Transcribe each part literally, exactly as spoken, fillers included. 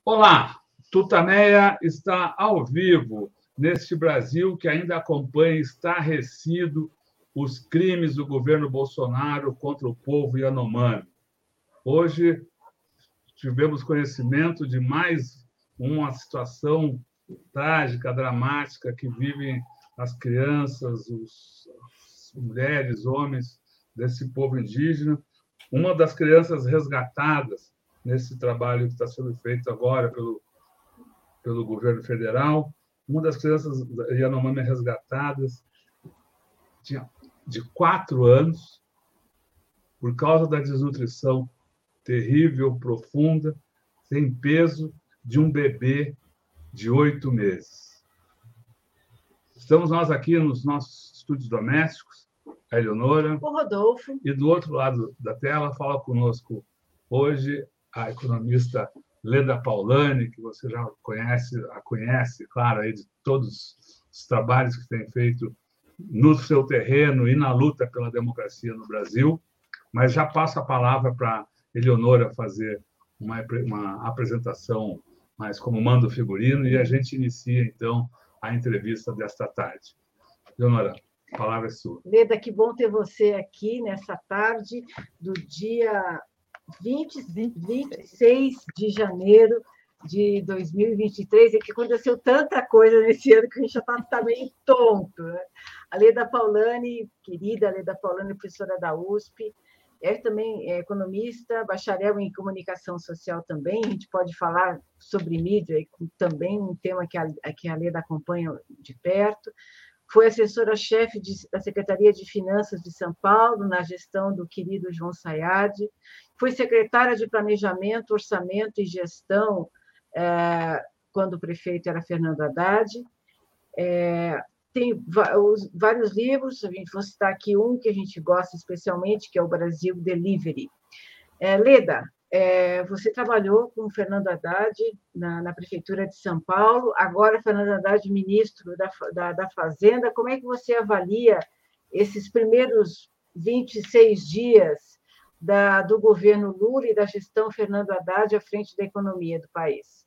Olá, Tutameia está ao vivo neste Brasil que ainda acompanha estarrecido os crimes do governo Bolsonaro contra o povo Yanomami. Hoje tivemos conhecimento de mais uma situação trágica, dramática que vivem as crianças, os, as mulheres, homens desse povo indígena. Uma das crianças resgatadas nesse trabalho que está sendo feito agora pelo, pelo governo federal, uma das crianças Yanomami resgatadas tinha de quatro anos, por causa da desnutrição terrível, profunda, sem peso, de um bebê de oito meses. Estamos nós aqui nos nossos estúdios domésticos, a Eleonora. O Rodolfo. E do outro lado da tela fala conosco hoje a economista Leda Paulani, que você já conhece, a conhece, claro, aí de todos os trabalhos que tem feito no seu terreno e na luta pela democracia no Brasil. Mas já passo a palavra para a Eleonora fazer uma, uma apresentação mais como manda o figurino e a gente inicia, então, a entrevista desta tarde. Eleonora, a palavra é sua. Leda, que bom ter você aqui nessa tarde do dia vinte, vinte e seis de janeiro de dois mil e vinte e três, e que aconteceu tanta coisa nesse ano que a gente já está tá meio tonto. Né? A Leda Paulani, querida Leda Paulani, professora da U S P, é também economista, bacharel em comunicação social também. A gente pode falar sobre mídia, também um tema que a, que a Leda acompanha de perto. Foi assessora-chefe da Secretaria de Finanças de São Paulo, na gestão do querido João Sayad. Foi secretária de Planejamento, Orçamento e Gestão, quando o prefeito era Fernando Haddad. Tem vários livros, a gente vai citar aqui um que a gente gosta especialmente, que é o Brasil Delivery. Leda, É, você trabalhou com o Fernando Haddad na, na Prefeitura de São Paulo, agora Fernando Haddad, ministro da, da, da Fazenda. Como é que você avalia esses primeiros vinte e seis dias da, do governo Lula e da gestão Fernando Haddad à frente da economia do país?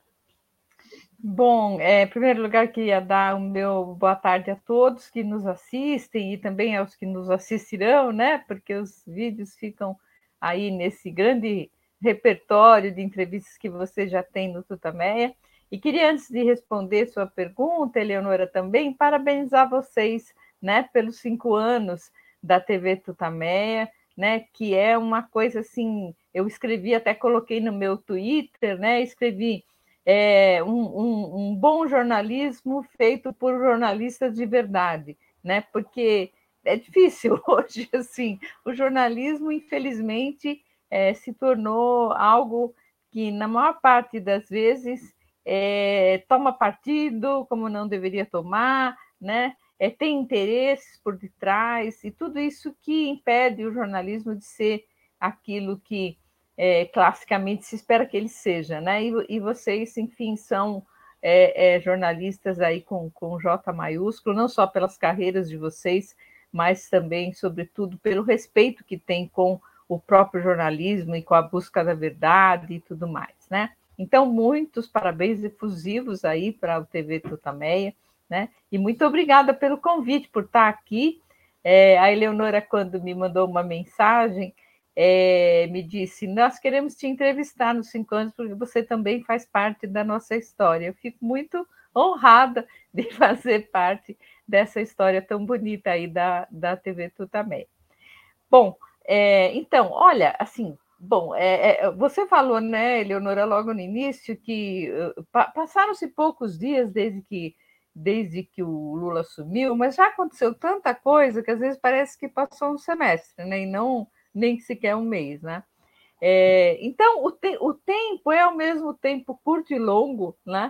Bom, é, em primeiro lugar, queria dar o meu boa tarde a todos que nos assistem e também aos que nos assistirão, né? Porque os vídeos ficam aí nesse grande repertório de entrevistas que você já tem no Tutameia. E queria, antes de responder sua pergunta, Eleonora, também parabenizar vocês, né, pelos cinco anos da T V Tutameia, né, que é uma coisa assim, eu escrevi, até coloquei no meu Twitter, né, escrevi é, um, um, um bom jornalismo feito por jornalistas de verdade, né, porque é difícil hoje, assim, o jornalismo, infelizmente, É, se tornou algo que, na maior parte das vezes, é, toma partido como não deveria tomar, né? É, tem interesses por detrás, e tudo isso que impede o jornalismo de ser aquilo que é, classicamente se espera que ele seja, né? E, e vocês, enfim, são é, é, jornalistas aí com, com J maiúsculo, não só pelas carreiras de vocês, mas também, sobretudo, pelo respeito que tem com o próprio jornalismo e com a busca da verdade e tudo mais, né? Então, muitos parabéns efusivos aí para o T V Tutameia, né? E muito obrigada pelo convite, por estar aqui. É, a Eleonora, quando me mandou uma mensagem, é, me disse, nós queremos te entrevistar nos cinco anos, porque você também faz parte da nossa história. Eu fico muito honrada de fazer parte dessa história tão bonita aí da, da T V Tutameia. Bom, É, então, olha, assim, bom, é, é, você falou, né, Eleonora, logo no início, que uh, pa passaram-se poucos dias desde que, desde que o Lula assumiu, mas já aconteceu tanta coisa que às vezes parece que passou um semestre, né, e não nem sequer um mês, né? É, então, o, te o tempo é ao mesmo tempo curto e longo, né?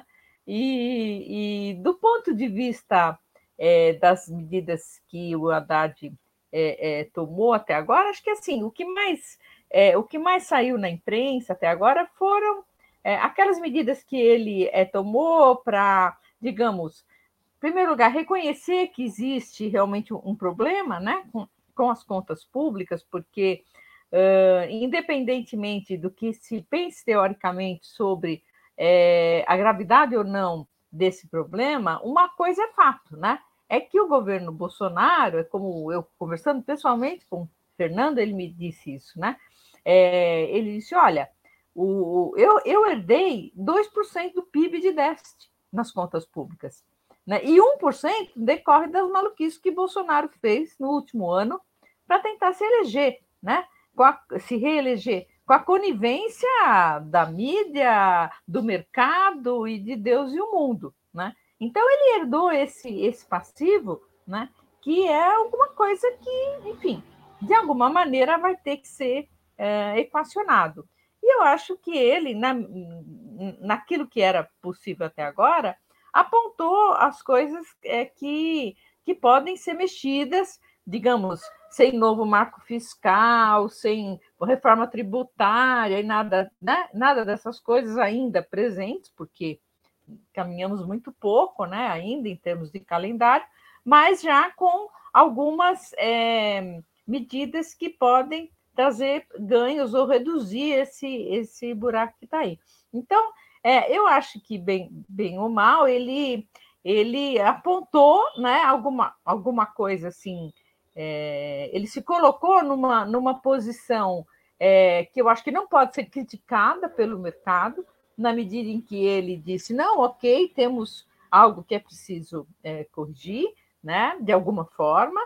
E, e do ponto de vista é, das medidas que o Haddad É, é, tomou até agora, acho que assim, o que mais, é, o que mais saiu na imprensa até agora foram é, aquelas medidas que ele é, tomou para, digamos, em primeiro lugar, reconhecer que existe realmente um problema, né, com, com as contas públicas, porque, uh, independentemente do que se pense teoricamente sobre é, a gravidade ou não desse problema, uma coisa é fato, né? É que o governo Bolsonaro, é como eu conversando pessoalmente com o Fernando, ele me disse isso, né? É, ele disse, olha, o, eu, eu herdei dois por cento do P I B de déficit nas contas públicas, né? E um por cento decorre das maluquices que Bolsonaro fez no último ano para tentar se eleger, né? Com a, se reeleger, com a conivência da mídia, do mercado e de Deus e o mundo, né? Então, ele herdou esse, esse passivo, né, que é alguma coisa que, enfim, de alguma maneira vai ter que ser é, equacionado. E eu acho que ele, na, naquilo que era possível até agora, apontou as coisas é, que, que podem ser mexidas, digamos, sem novo marco fiscal, sem reforma tributária e nada, né, nada dessas coisas ainda presentes, porque caminhamos muito pouco, né, ainda em termos de calendário, mas já com algumas é, medidas que podem trazer ganhos ou reduzir esse, esse buraco que está aí. Então, é, eu acho que, bem, bem ou mal, ele, ele apontou, né, alguma, alguma coisa assim, é, ele se colocou numa, numa posição é, que eu acho que não pode ser criticada pelo mercado, na medida em que ele disse, não, ok, temos algo que é preciso é, corrigir, né, de alguma forma,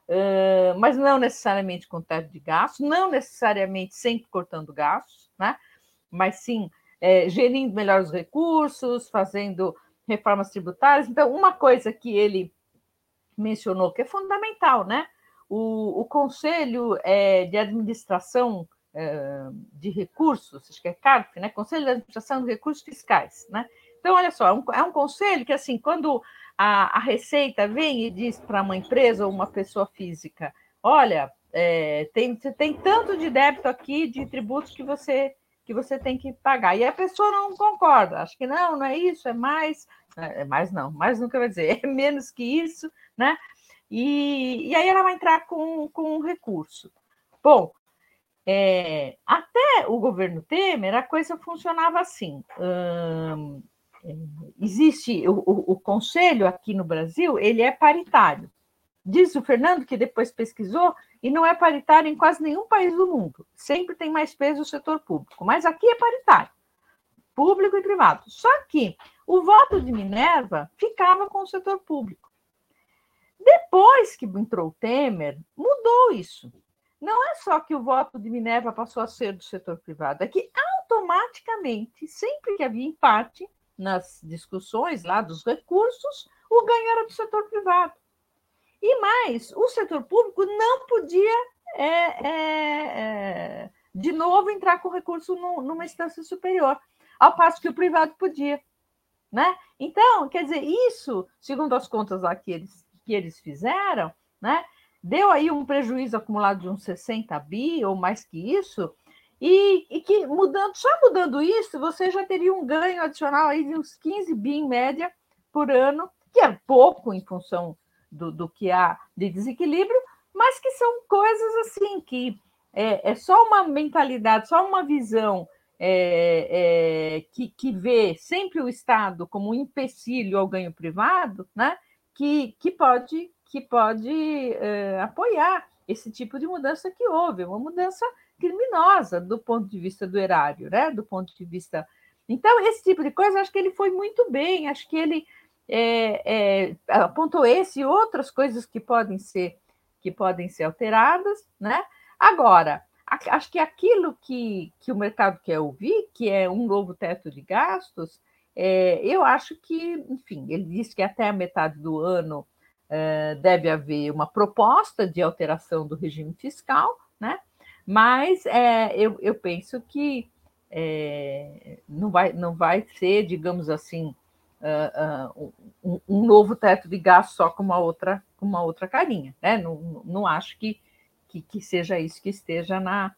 uh, mas não necessariamente com teto de gastos, não necessariamente sempre cortando gastos, né, mas sim é, gerindo melhor os recursos, fazendo reformas tributárias. Então, uma coisa que ele mencionou que é fundamental, né, o, o Conselho é, de Administração de recursos, acho que é CARF, né? Conselho de Administração de Recursos Fiscais, né? Então, olha só, é um, é um conselho que, assim, quando a, a Receita vem e diz para uma empresa ou uma pessoa física, olha, é, tem, você tem tanto de débito aqui, de tributos que você, que você tem que pagar. E a pessoa não concorda, acho que não, não é isso, é mais, é mais não, mais nunca vai dizer, é menos que isso, né? E, e aí ela vai entrar com, com um recurso. Bom, É, até o governo Temer, a coisa funcionava assim. Hum, existe o, o, o conselho aqui no Brasil, ele é paritário. Diz o Fernando, que depois pesquisou, e não é paritário em quase nenhum país do mundo. Sempre tem mais peso o setor público, mas aqui é paritário, público e privado. Só que o voto de Minerva ficava com o setor público. Depois que entrou o Temer, mudou isso. Não é só que o voto de Minerva passou a ser do setor privado, é que automaticamente, sempre que havia empate nas discussões lá dos recursos, o ganho era do setor privado. E mais, o setor público não podia, é, é, é, de novo, entrar com recurso no, numa instância superior, ao passo que o privado podia. Né? Então, quer dizer, isso, segundo as contas lá que eles, que eles fizeram, né, deu aí um prejuízo acumulado de uns sessenta bi ou mais que isso, e, e que mudando, só mudando isso, você já teria um ganho adicional aí de uns quinze bi em média por ano, que é pouco em função do, do que há de desequilíbrio, mas que são coisas assim que é, é só uma mentalidade, só uma visão é, é, que, que vê sempre o Estado como um empecilho ao ganho privado, né, que, que pode, que pode é, apoiar esse tipo de mudança que houve, uma mudança criminosa do ponto de vista do erário, né, do ponto de vista... Então, esse tipo de coisa, acho que ele foi muito bem, acho que ele é, é, apontou esse e outras coisas que podem ser, que podem ser alteradas, né? Agora, acho que aquilo que, que o mercado quer ouvir, que é um novo teto de gastos, é, eu acho que, enfim, ele disse que até a metade do ano é, deve haver uma proposta de alteração do regime fiscal, né? Mas é, eu, eu penso que é, não, vai, não vai ser, digamos assim, uh, uh, um, um novo teto de gastos só com uma outra, com uma outra carinha, né? Não, não acho que Que, que seja isso que esteja na,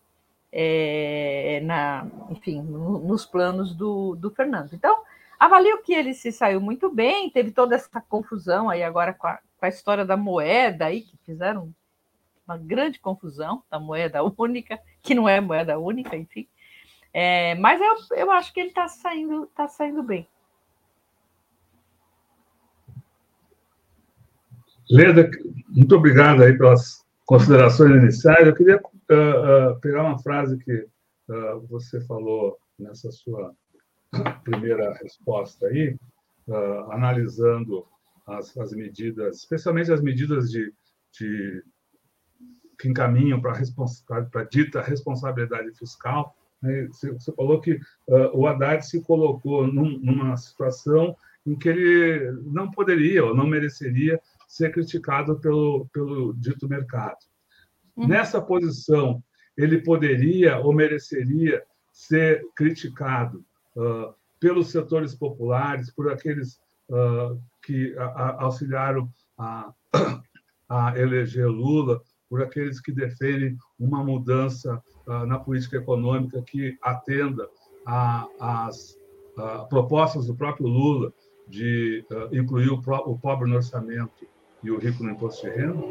é, na enfim, no, nos planos do, do Fernando. Então, avalio que ele se saiu muito bem, teve toda essa confusão aí agora com a, com a história da moeda aí, que fizeram uma grande confusão da moeda única, que não é moeda única, enfim. É, mas eu, eu acho que ele está saindo, tá saindo bem. Leda, muito obrigado aí pelas considerações iniciais. Eu queria uh, uh, pegar uma frase que uh, você falou nessa sua primeira resposta aí, uh, analisando as, as medidas, especialmente as medidas de, de que encaminham para a dita responsabilidade fiscal. Né? Você, você falou que uh, o Haddad se colocou num, numa situação em que ele não poderia ou não mereceria ser criticado pelo, pelo dito mercado. Uhum. Nessa posição, ele poderia ou mereceria ser criticado uh, pelos setores populares, por aqueles uh, que a, a, auxiliaram a, a eleger Lula, por aqueles que defendem uma mudança uh, na política econômica que atenda às propostas do próprio Lula de uh, incluir o, pro, o pobre no orçamento e o rico no imposto de renda?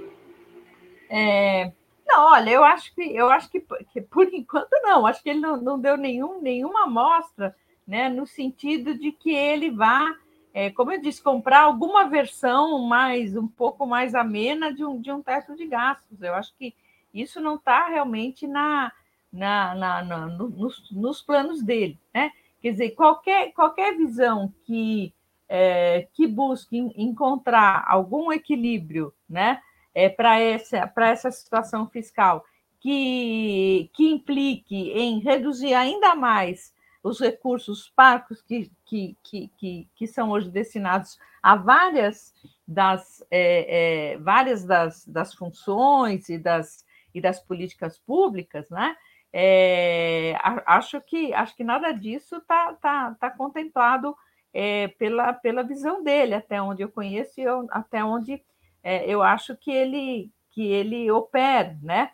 É, não, olha, eu acho que eu acho que, que por enquanto não, acho que ele não, não deu nenhum, nenhuma amostra, né, no sentido de que ele vá, é, como eu disse, comprar alguma versão mais um pouco mais amena de um, de um teto de gastos. Eu acho que isso não está realmente na, na, na, na no, nos, nos planos dele, né? Quer dizer, qualquer, qualquer visão que, é, que busque encontrar algum equilíbrio, né, é, para essa, para essa situação fiscal que, que implique em reduzir ainda mais os recursos parcos que, que, que, que, que são hoje destinados a várias das, é, é, várias das, das funções e das, e das políticas públicas, né? É, acho, que, acho que nada disso está tá, tá contemplado é, pela, pela visão dele, até onde eu conheço e eu, até onde é, eu acho que ele, que ele opera, né?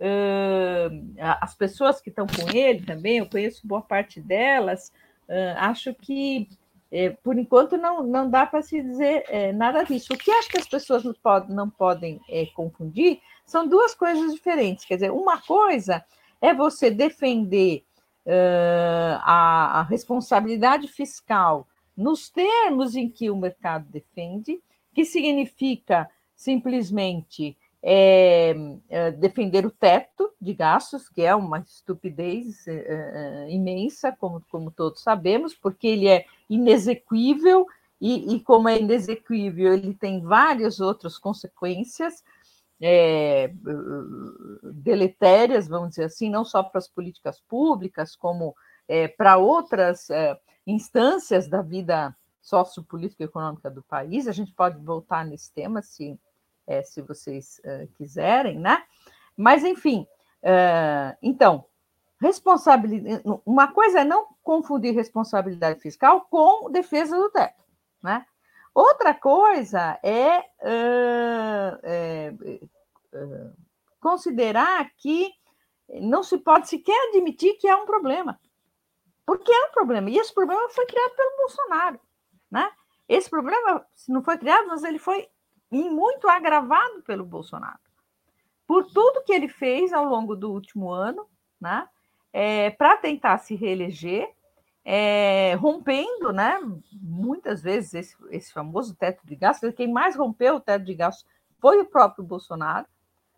Uh, as pessoas que estão com ele também, eu conheço boa parte delas, uh, acho que, é, por enquanto, não, não dá para se dizer é, nada disso. O que acho que as pessoas não, pod, não podem é, confundir são duas coisas diferentes. Quer dizer, uma coisa é você defender uh, a, a responsabilidade fiscal nos termos em que o mercado defende, que significa simplesmente é, é, defender o teto de gastos, que é uma estupidez é, é, imensa, como, como todos sabemos, porque ele é inexequível, e, e como é inexequível, ele tem várias outras consequências é, deletérias, vamos dizer assim, não só para as políticas públicas, como é, para outras é, instâncias da vida sociopolítica e econômica do país. A gente pode voltar nesse tema, se, é, se vocês é, quiserem, né? Mas, enfim, é, então, responsabilidade, uma coisa é não confundir responsabilidade fiscal com defesa do teto, né? Outra coisa é, uh, é uh, considerar que não se pode sequer admitir que é um problema, porque é um problema, e esse problema foi criado pelo Bolsonaro, né? Esse problema não foi criado, mas ele foi muito agravado pelo Bolsonaro, por tudo que ele fez ao longo do último ano, né? É, para tentar se reeleger, é, rompendo, né, muitas vezes esse, esse famoso teto de gastos. Quem mais rompeu o teto de gastos foi o próprio Bolsonaro.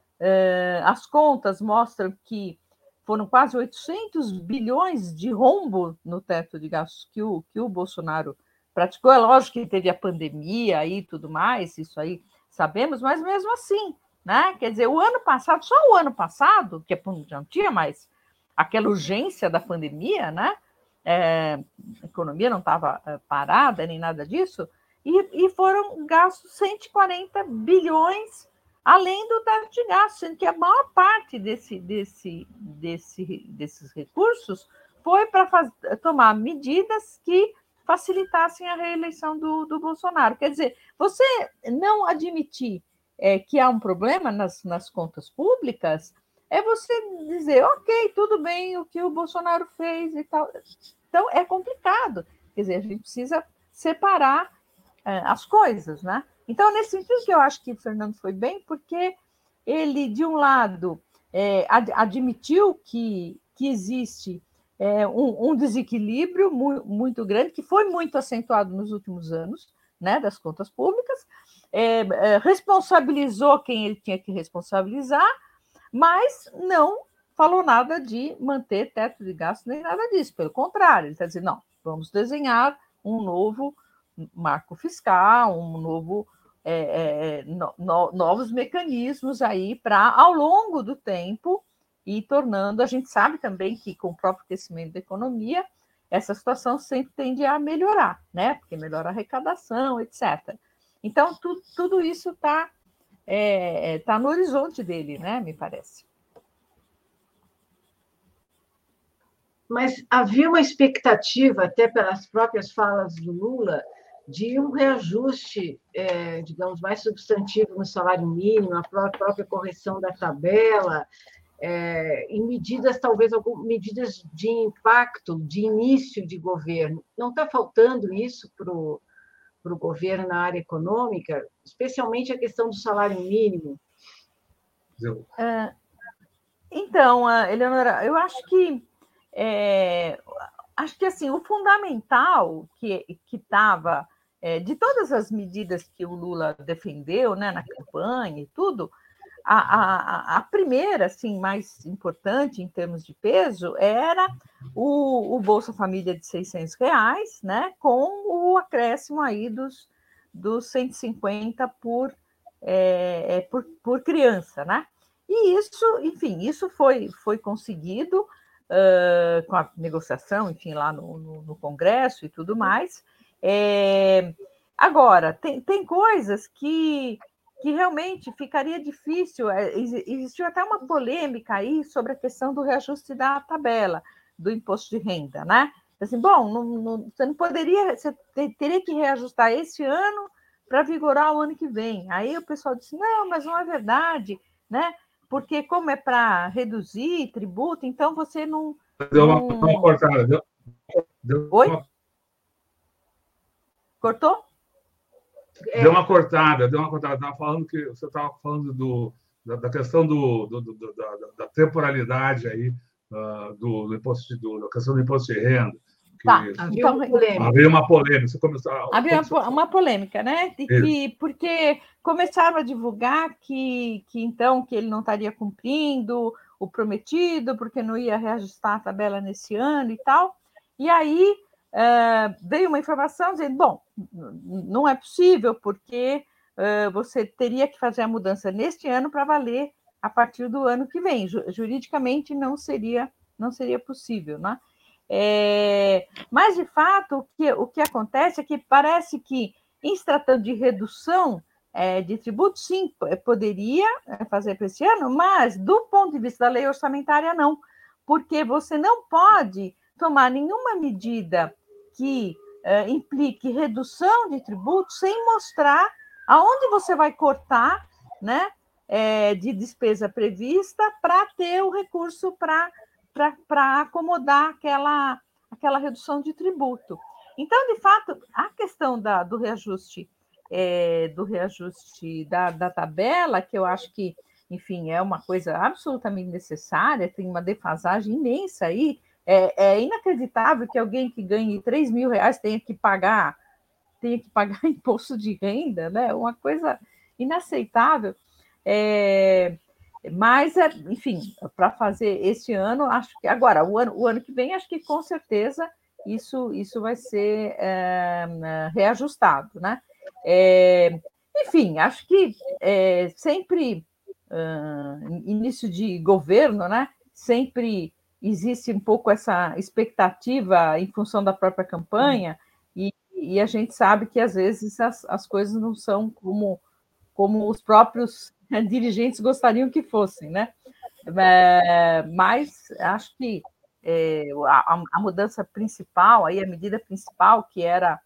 É, as contas mostram que foram quase oitocentos bilhões de rombo no teto de gastos que o, que o Bolsonaro praticou. É lógico que teve a pandemia e tudo mais, isso aí sabemos, mas mesmo assim, né? Quer dizer, o ano passado, só o ano passado, que já não tinha mais aquela urgência da pandemia, né? É, a economia não estava parada nem nada disso, e, e foram gastos cento e quarenta bilhões além do teto de gastos, sendo que a maior parte desse, desse, desse, desses recursos foi para tomar medidas que facilitassem a reeleição do, do Bolsonaro. Quer dizer, você não admitir é, que há um problema nas, nas contas públicas é você dizer, ok, tudo bem o que o Bolsonaro fez e tal. Então, é complicado. Quer dizer, a gente precisa separar é, as coisas, né? Então, nesse sentido que eu acho que o Fernando foi bem, porque ele, de um lado, é, ad, admitiu que, que existe é, um, um desequilíbrio mu muito grande, que foi muito acentuado nos últimos anos, né, das contas públicas, é, é, responsabilizou quem ele tinha que responsabilizar, mas não falou nada de manter teto de gastos nem nada disso. Pelo contrário, ele está dizendo, não, vamos desenhar um novo marco fiscal, um novo, é, é, no, no, novos mecanismos aí para, ao longo do tempo, ir tornando... A gente sabe também que, com o próprio crescimento da economia, essa situação sempre tende a melhorar, né? Porque melhora a arrecadação, etcétera. Então, tu, tudo isso está é, tá no horizonte dele, né? Me parece. Mas havia uma expectativa, até pelas próprias falas do Lula, de um reajuste, é, digamos, mais substantivo no salário mínimo, a própria correção da tabela, é, em medidas, talvez, algumas medidas de impacto, de início de governo. Não está faltando isso para o governo na área econômica, especialmente a questão do salário mínimo? É, então, Eleonora, eu acho que é, acho que assim, o fundamental que estava é, de todas as medidas que o Lula defendeu, né, na campanha e tudo, a, a, a primeira, assim, mais importante em termos de peso era o, o Bolsa Família de seiscentos reais, né, com o acréscimo aí dos, dos cento e cinquenta por, é, por, por criança, né? E isso, enfim, isso foi, foi conseguido uh, com a negociação, enfim, lá no, no, no Congresso e tudo mais. É, agora, tem, tem coisas que, que realmente ficaria difícil. Existiu até uma polêmica aí sobre a questão do reajuste da tabela do imposto de renda, né? Assim, bom, não, não, você não poderia, você teria que reajustar esse ano para vigorar o ano que vem. Aí o pessoal disse, não, mas não é verdade, né? Porque como é para reduzir tributo, então você não... Deu uma, não... uma cortada. Deu, deu Oi? Uma... Cortou? Deu uma cortada, deu uma cortada. Estava falando que você estava falando do, da, da questão do, do, do, da, da temporalidade aí, uh, do, do imposto, do, da questão do imposto de renda. Que tá, então, uma polêmica. Havia uma polêmica. Você começou, havia começou... uma, uma polêmica, né? De que, porque começaram a divulgar que, que então que ele não estaria cumprindo o prometido, porque não ia reajustar a tabela nesse ano e tal. E aí uh, veio uma informação dizendo, bom, não é possível, porque uh, você teria que fazer a mudança neste ano para valer a partir do ano que vem. Juridicamente não seria, não seria possível, né? É, mas, de fato, o que, o que acontece é que parece que, em se tratando de redução é, de tributos, sim, poderia fazer para esse ano, mas, do ponto de vista da lei orçamentária, não, porque você não pode tomar nenhuma medida que é, implique redução de tributos sem mostrar aonde você vai cortar, né, é, de despesa prevista para ter o recurso para para acomodar aquela, aquela redução de tributo. Então, de fato, a questão da, do reajuste, é, do reajuste da, da tabela, que eu acho que, enfim, é uma coisa absolutamente necessária, tem uma defasagem imensa aí, é, é inacreditável que alguém que ganhe três mil reais tenha que pagar, tenha que pagar imposto de renda, né? Uma coisa inaceitável. É, Mas, enfim, para fazer esse ano, acho que agora, o ano, o ano que vem, acho que com certeza isso, isso vai ser é, reajustado, né? É, enfim, acho que é, sempre, uh, início de governo, né? Sempre existe um pouco essa expectativa em função da própria campanha, e, e a gente sabe que às vezes as, as coisas não são como, como os próprios dirigentes gostariam que fossem, né? É, mas acho que é, a, a mudança principal, aí a medida principal, que era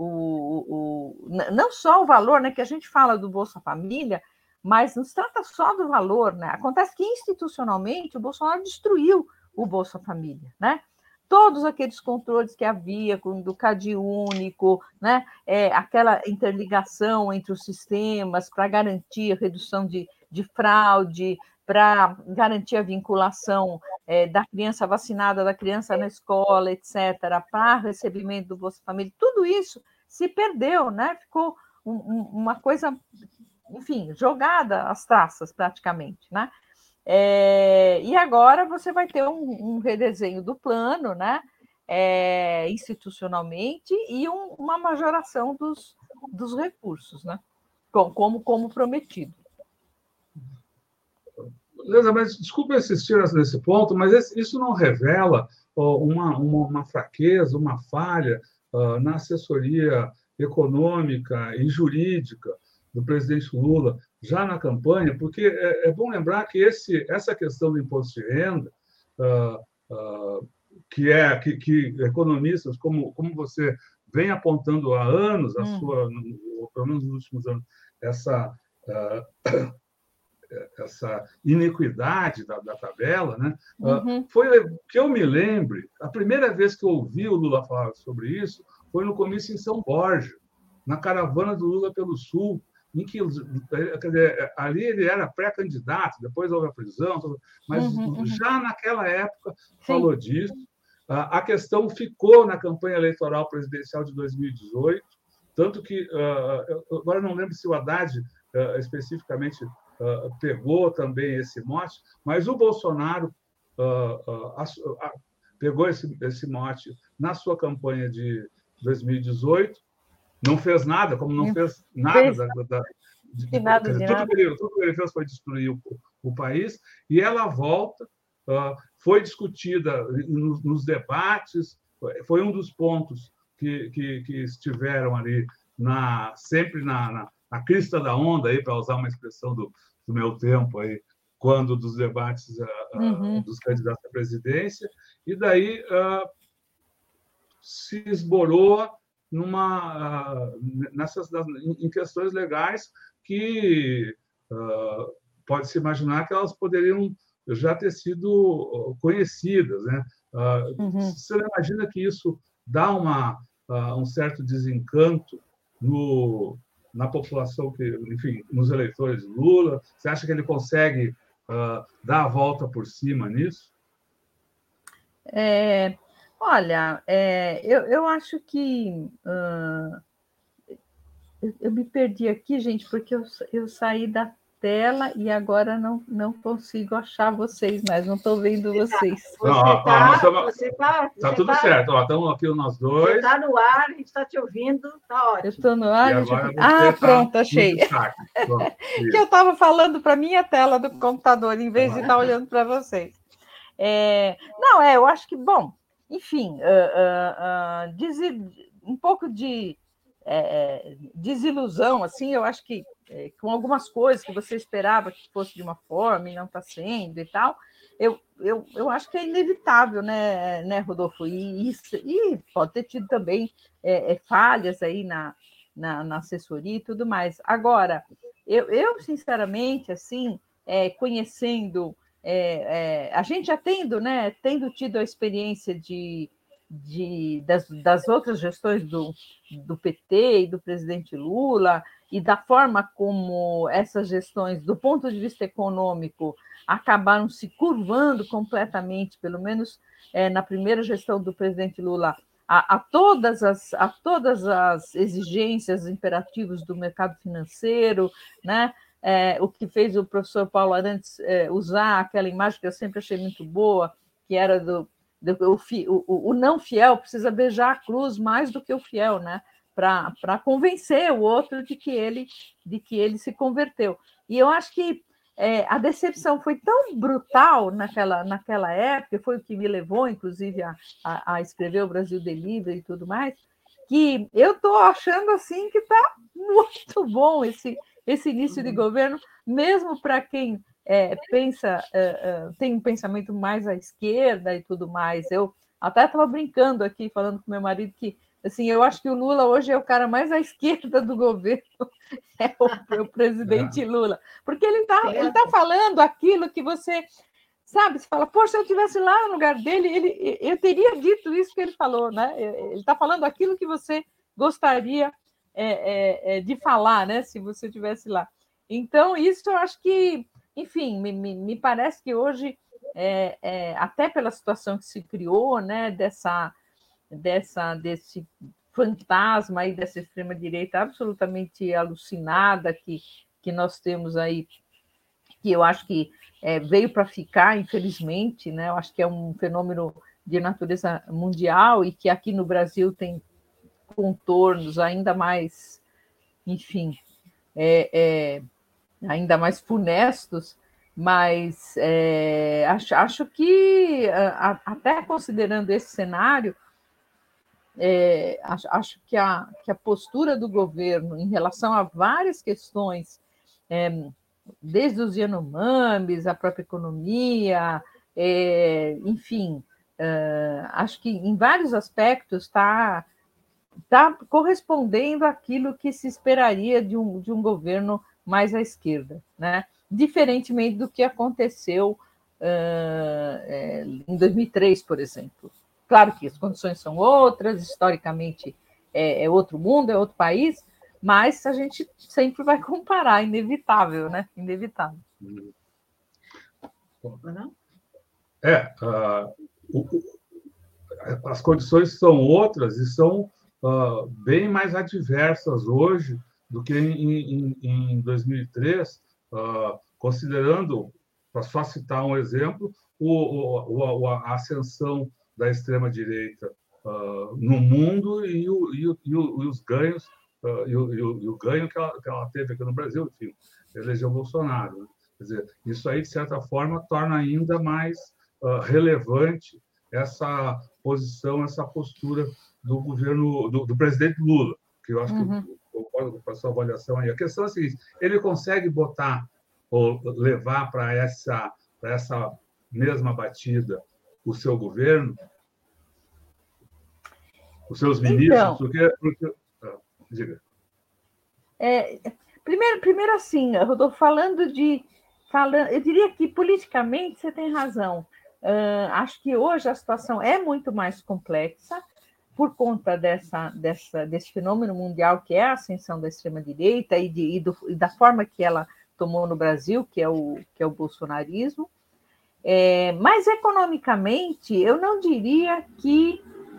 o, o, não só o valor, né, que a gente fala do Bolsa Família, mas não se trata só do valor, né? Acontece que institucionalmente o Bolsonaro destruiu o Bolsa Família, né? Todos aqueles controles que havia, do Cade Único, né? É, aquela interligação entre os sistemas para garantir a redução de, de fraude, para garantir a vinculação é, da criança vacinada, da criança na escola, etcétera, para recebimento do Bolsa Família, tudo isso se perdeu, né? Ficou um, um, uma coisa, enfim, jogada às traças, praticamente, né? É, e agora você vai ter um, um redesenho do plano, né? É, institucionalmente, e um, uma majoração dos, dos recursos, né? Como, como prometido. Beleza, mas desculpe insistir nesse ponto, mas esse, isso não revela ó, uma, uma, uma fraqueza, uma falha uh, na assessoria econômica e jurídica do presidente Lula já na campanha, porque é, é bom lembrar que esse, essa questão do imposto de renda, uh, uh, que é que, que economistas, como, como você vem apontando há anos, a hum. sua, pelo menos nos últimos anos, essa... Uh, essa iniquidade da, da tabela, né? Uhum. Foi que eu me lembre, a primeira vez que eu ouvi o Lula falar sobre isso foi no comício em São Borja, na caravana do Lula pelo Sul, em que quer dizer, ali ele era pré-candidato, depois houve a prisão, mas uhum, uhum. já naquela época Sim. falou disso. A questão ficou na campanha eleitoral presidencial de dois mil e dezoito, tanto que, agora não lembro se o Haddad especificamente Uh, pegou também esse mote, mas o Bolsonaro uh, uh, a, a, pegou esse, esse mote na sua campanha de dois mil e dezoito, não fez nada, como não fez nada, fez. Da, da, de, de, nada, dizer, de tudo, nada. Que ele, tudo que ele fez foi destruir o, o país, e ela volta, uh, foi discutida nos, nos debates, foi um dos pontos que, que, que estiveram ali na, sempre na, na, na crista da onda, para usar uma expressão do do meu tempo aí, quando dos debates uh, uhum. dos candidatos à presidência, e daí uh, se esborou numa, uh, nessas, em questões legais que uh, pode-se imaginar que elas poderiam já ter sido conhecidas, né? Uh, uhum. Você imagina que isso dá uma, uh, um certo desencanto no na população, que, enfim, nos eleitores de Lula? Você acha que ele consegue uh, dar a volta por cima nisso? É, olha, é, eu, eu acho que... Uh, eu, eu me perdi aqui, gente, porque eu, eu saí da tela e agora não, não consigo achar vocês mais, não estou vendo vocês. Você está você tá, tá tudo tá, certo, ó, estamos aqui nós dois. Você está no ar, a gente está te ouvindo, está ótimo. Eu estou no ar, gente... Ah, tá pronto, achei. Pronto, que eu estava falando para a minha tela do computador, em vez de estar olhando para vocês. É, não, é, eu acho que, bom, enfim, uh, uh, uh, dizer, um pouco de é, desilusão, assim, eu acho que é, com algumas coisas que você esperava que fosse de uma forma e não está sendo e tal, eu, eu, eu acho que é inevitável, né, né Rodolfo? E, isso, e pode ter tido também é, é, falhas aí na, na, na assessoria e tudo mais. Agora, eu, eu sinceramente, assim, é, conhecendo, é, é, a gente já tendo, né, tendo tido a experiência de De, das, das outras gestões do, do P T e do presidente Lula, e da forma como essas gestões, do ponto de vista econômico, acabaram se curvando completamente, pelo menos é, na primeira gestão do presidente Lula, a, a, todas as, a todas as exigências, imperativos do mercado financeiro, né? É, o que fez o professor Paulo Arantes é, usar aquela imagem que eu sempre achei muito boa, que era do O, o, o não fiel precisa beijar a cruz mais do que o fiel, né? Para convencer o outro de que, ele, de que ele se converteu. E eu acho que é, a decepção foi tão brutal naquela, naquela época, foi o que me levou, inclusive, a, a, a escrever o Brasil Delivery e tudo mais, que eu estou achando assim que está muito bom esse, esse início de governo, mesmo para quem É, pensa, uh, uh, tem um pensamento mais à esquerda e tudo mais. Eu até estava brincando aqui, falando com meu marido, que assim, eu acho que o Lula hoje é o cara mais à esquerda do governo, é o, é o presidente é. Lula, porque ele está ele tá falando aquilo que você, sabe, você fala, poxa, se eu estivesse lá no lugar dele, ele, eu teria dito isso que ele falou, né? Ele está falando aquilo que você gostaria é, é, de falar, né? Se você estivesse lá. Então, isso eu acho que enfim, me, me, me parece que hoje, é, é, até pela situação que se criou, né, dessa, dessa, desse fantasma aí dessa extrema-direita absolutamente alucinada que, que nós temos aí, que eu acho que é, veio para ficar, infelizmente, né? Eu acho que é um fenômeno de natureza mundial e que aqui no Brasil tem contornos ainda mais, enfim, é, é, ainda mais funestos, mas é, acho, acho que, a, até considerando esse cenário, é, acho, acho que, a, que a postura do governo em relação a várias questões, é, desde os Yanomamis, a própria economia, é, enfim, é, acho que em vários aspectos está tá correspondendo àquilo que se esperaria de um, de um governo mais à esquerda, né? Diferentemente do que aconteceu uh, é, em dois mil e três, por exemplo. Claro que as condições são outras, historicamente é, é outro mundo, é outro país, mas a gente sempre vai comparar, inevitável, né? Inevitável. É, uh, o, as condições são outras e são uh, bem mais adversas hoje do que em, em, em dois mil e três, uh, considerando, para só citar um exemplo, o, o, a ascensão da extrema-direita uh, no mundo e, o, e, o, e os ganhos, uh, e, o, e, o, e o ganho que ela, que ela teve aqui no Brasil, enfim, elegeu Bolsonaro. Né? Quer dizer, isso aí, de certa forma, torna ainda mais uh, relevante essa posição, essa postura do governo, do, do presidente Lula, que eu acho uhum. que eu concordo com a sua avaliação aí. A questão é a seguinte: ele consegue botar ou levar para essa, para essa mesma batida o seu governo, os seus ministros, então, porque, porque... Ah, diga. É, primeiro, primeiro assim, Rodolfo, falando de, falando, eu diria que politicamente você tem razão. Uh, acho que hoje a situação é muito mais complexa por conta dessa, dessa, desse fenômeno mundial que é a ascensão da extrema-direita e, de, e, do, e da forma que ela tomou no Brasil, que é o, que é o bolsonarismo. É, mas, economicamente, eu não diria que,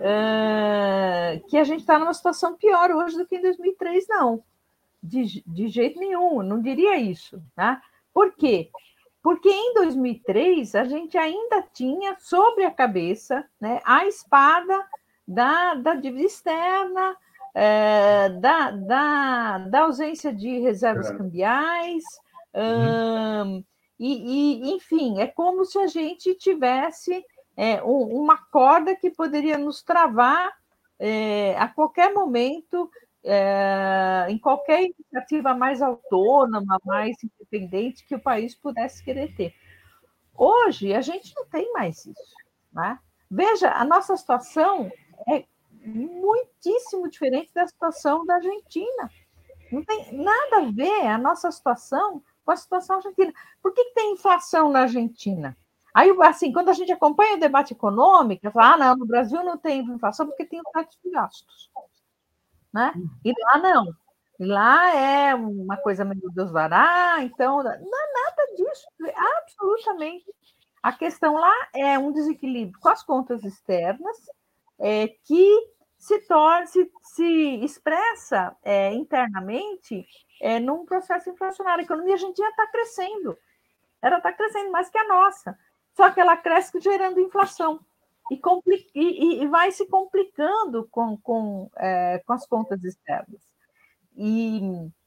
uh, que a gente está numa situação pior hoje do que em dois mil e três, não. De, de jeito nenhum, não diria isso. Tá? Por quê? Porque em dois mil e três a gente ainda tinha sobre a cabeça, né, a espada da, da dívida externa, é, da, da, da ausência de reservas é. cambiais, uhum. um, e, e, enfim, é como se a gente tivesse é, um, uma corda que poderia nos travar é, a qualquer momento. É, em qualquer iniciativa mais autônoma, mais independente que o país pudesse querer ter. Hoje, a gente não tem mais isso. Né? Veja, a nossa situação é muitíssimo diferente da situação da Argentina. Não tem nada a ver a nossa situação com a situação argentina. Por que, que tem inflação na Argentina? Aí, assim, quando a gente acompanha o debate econômico, fala, ah, não, no Brasil não tem inflação porque tem o teto de gastos. Né? E lá não. E lá é uma coisa meio Deus dará, então não é nada disso, absolutamente. A questão lá é um desequilíbrio com as contas externas é, que se torna, se, se expressa é, internamente é, num processo inflacionário. A economia argentina está crescendo, ela está crescendo mais que a nossa, só que ela cresce gerando inflação. E, e, e vai se complicando com, com, é, com as contas externas. E,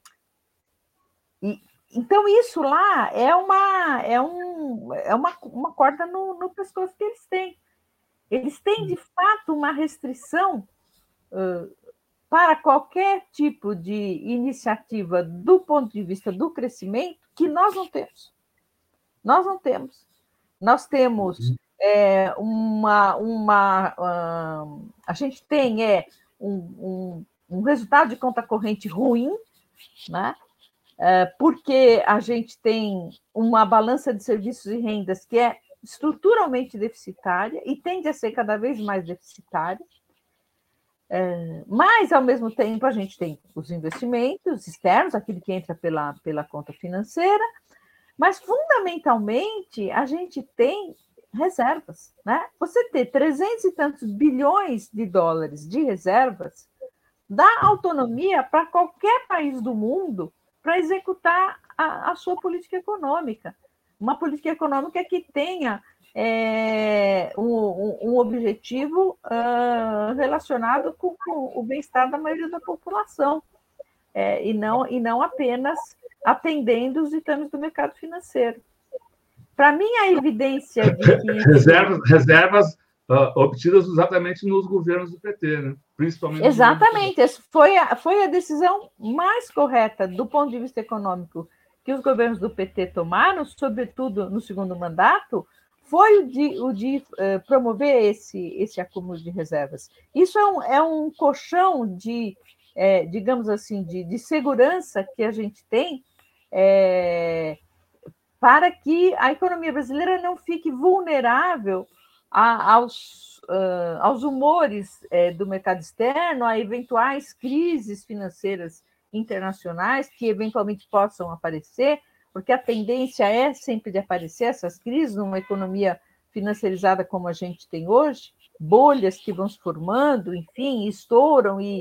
e, então, isso lá é uma, é um, é uma, uma corda no, no pescoço que eles têm. Eles têm, de fato, uma restrição uh, para qualquer tipo de iniciativa do ponto de vista do crescimento que nós não temos. Nós não temos. Nós temos... É uma, uma uh, a gente tem é, um, um, um resultado de conta corrente ruim, né? É, porque a gente tem uma balança de serviços e rendas que é estruturalmente deficitária e tende a ser cada vez mais deficitária. É, mas, ao mesmo tempo, a gente tem os investimentos externos, aquilo que entra pela, pela conta financeira, Mas, fundamentalmente, a gente tem reservas, né? Você ter trezentos e tantos bilhões de dólares de reservas dá autonomia para qualquer país do mundo para executar a, a sua política econômica. Uma política econômica que tenha é, um, um objetivo uh, relacionado com, com o bem-estar da maioria da população, é, e, não, e não apenas atendendo os ditames do mercado financeiro. Para mim, a evidência de que... Reservas, reservas uh, obtidas exatamente nos governos do P T, né? Principalmente. Exatamente. Essa foi a, foi a decisão mais correta do ponto de vista econômico que os governos do P T tomaram, sobretudo no segundo mandato, foi o de, o de uh, promover esse, esse acúmulo de reservas. Isso é um, é um colchão de, é, digamos assim, de, de segurança que a gente tem é, para que a economia brasileira não fique vulnerável a, aos, uh, aos humores é, do mercado externo, a eventuais crises financeiras internacionais que eventualmente possam aparecer, porque a tendência é sempre de aparecer essas crises numa economia financiarizada como a gente tem hoje, bolhas que vão se formando, enfim, estouram e,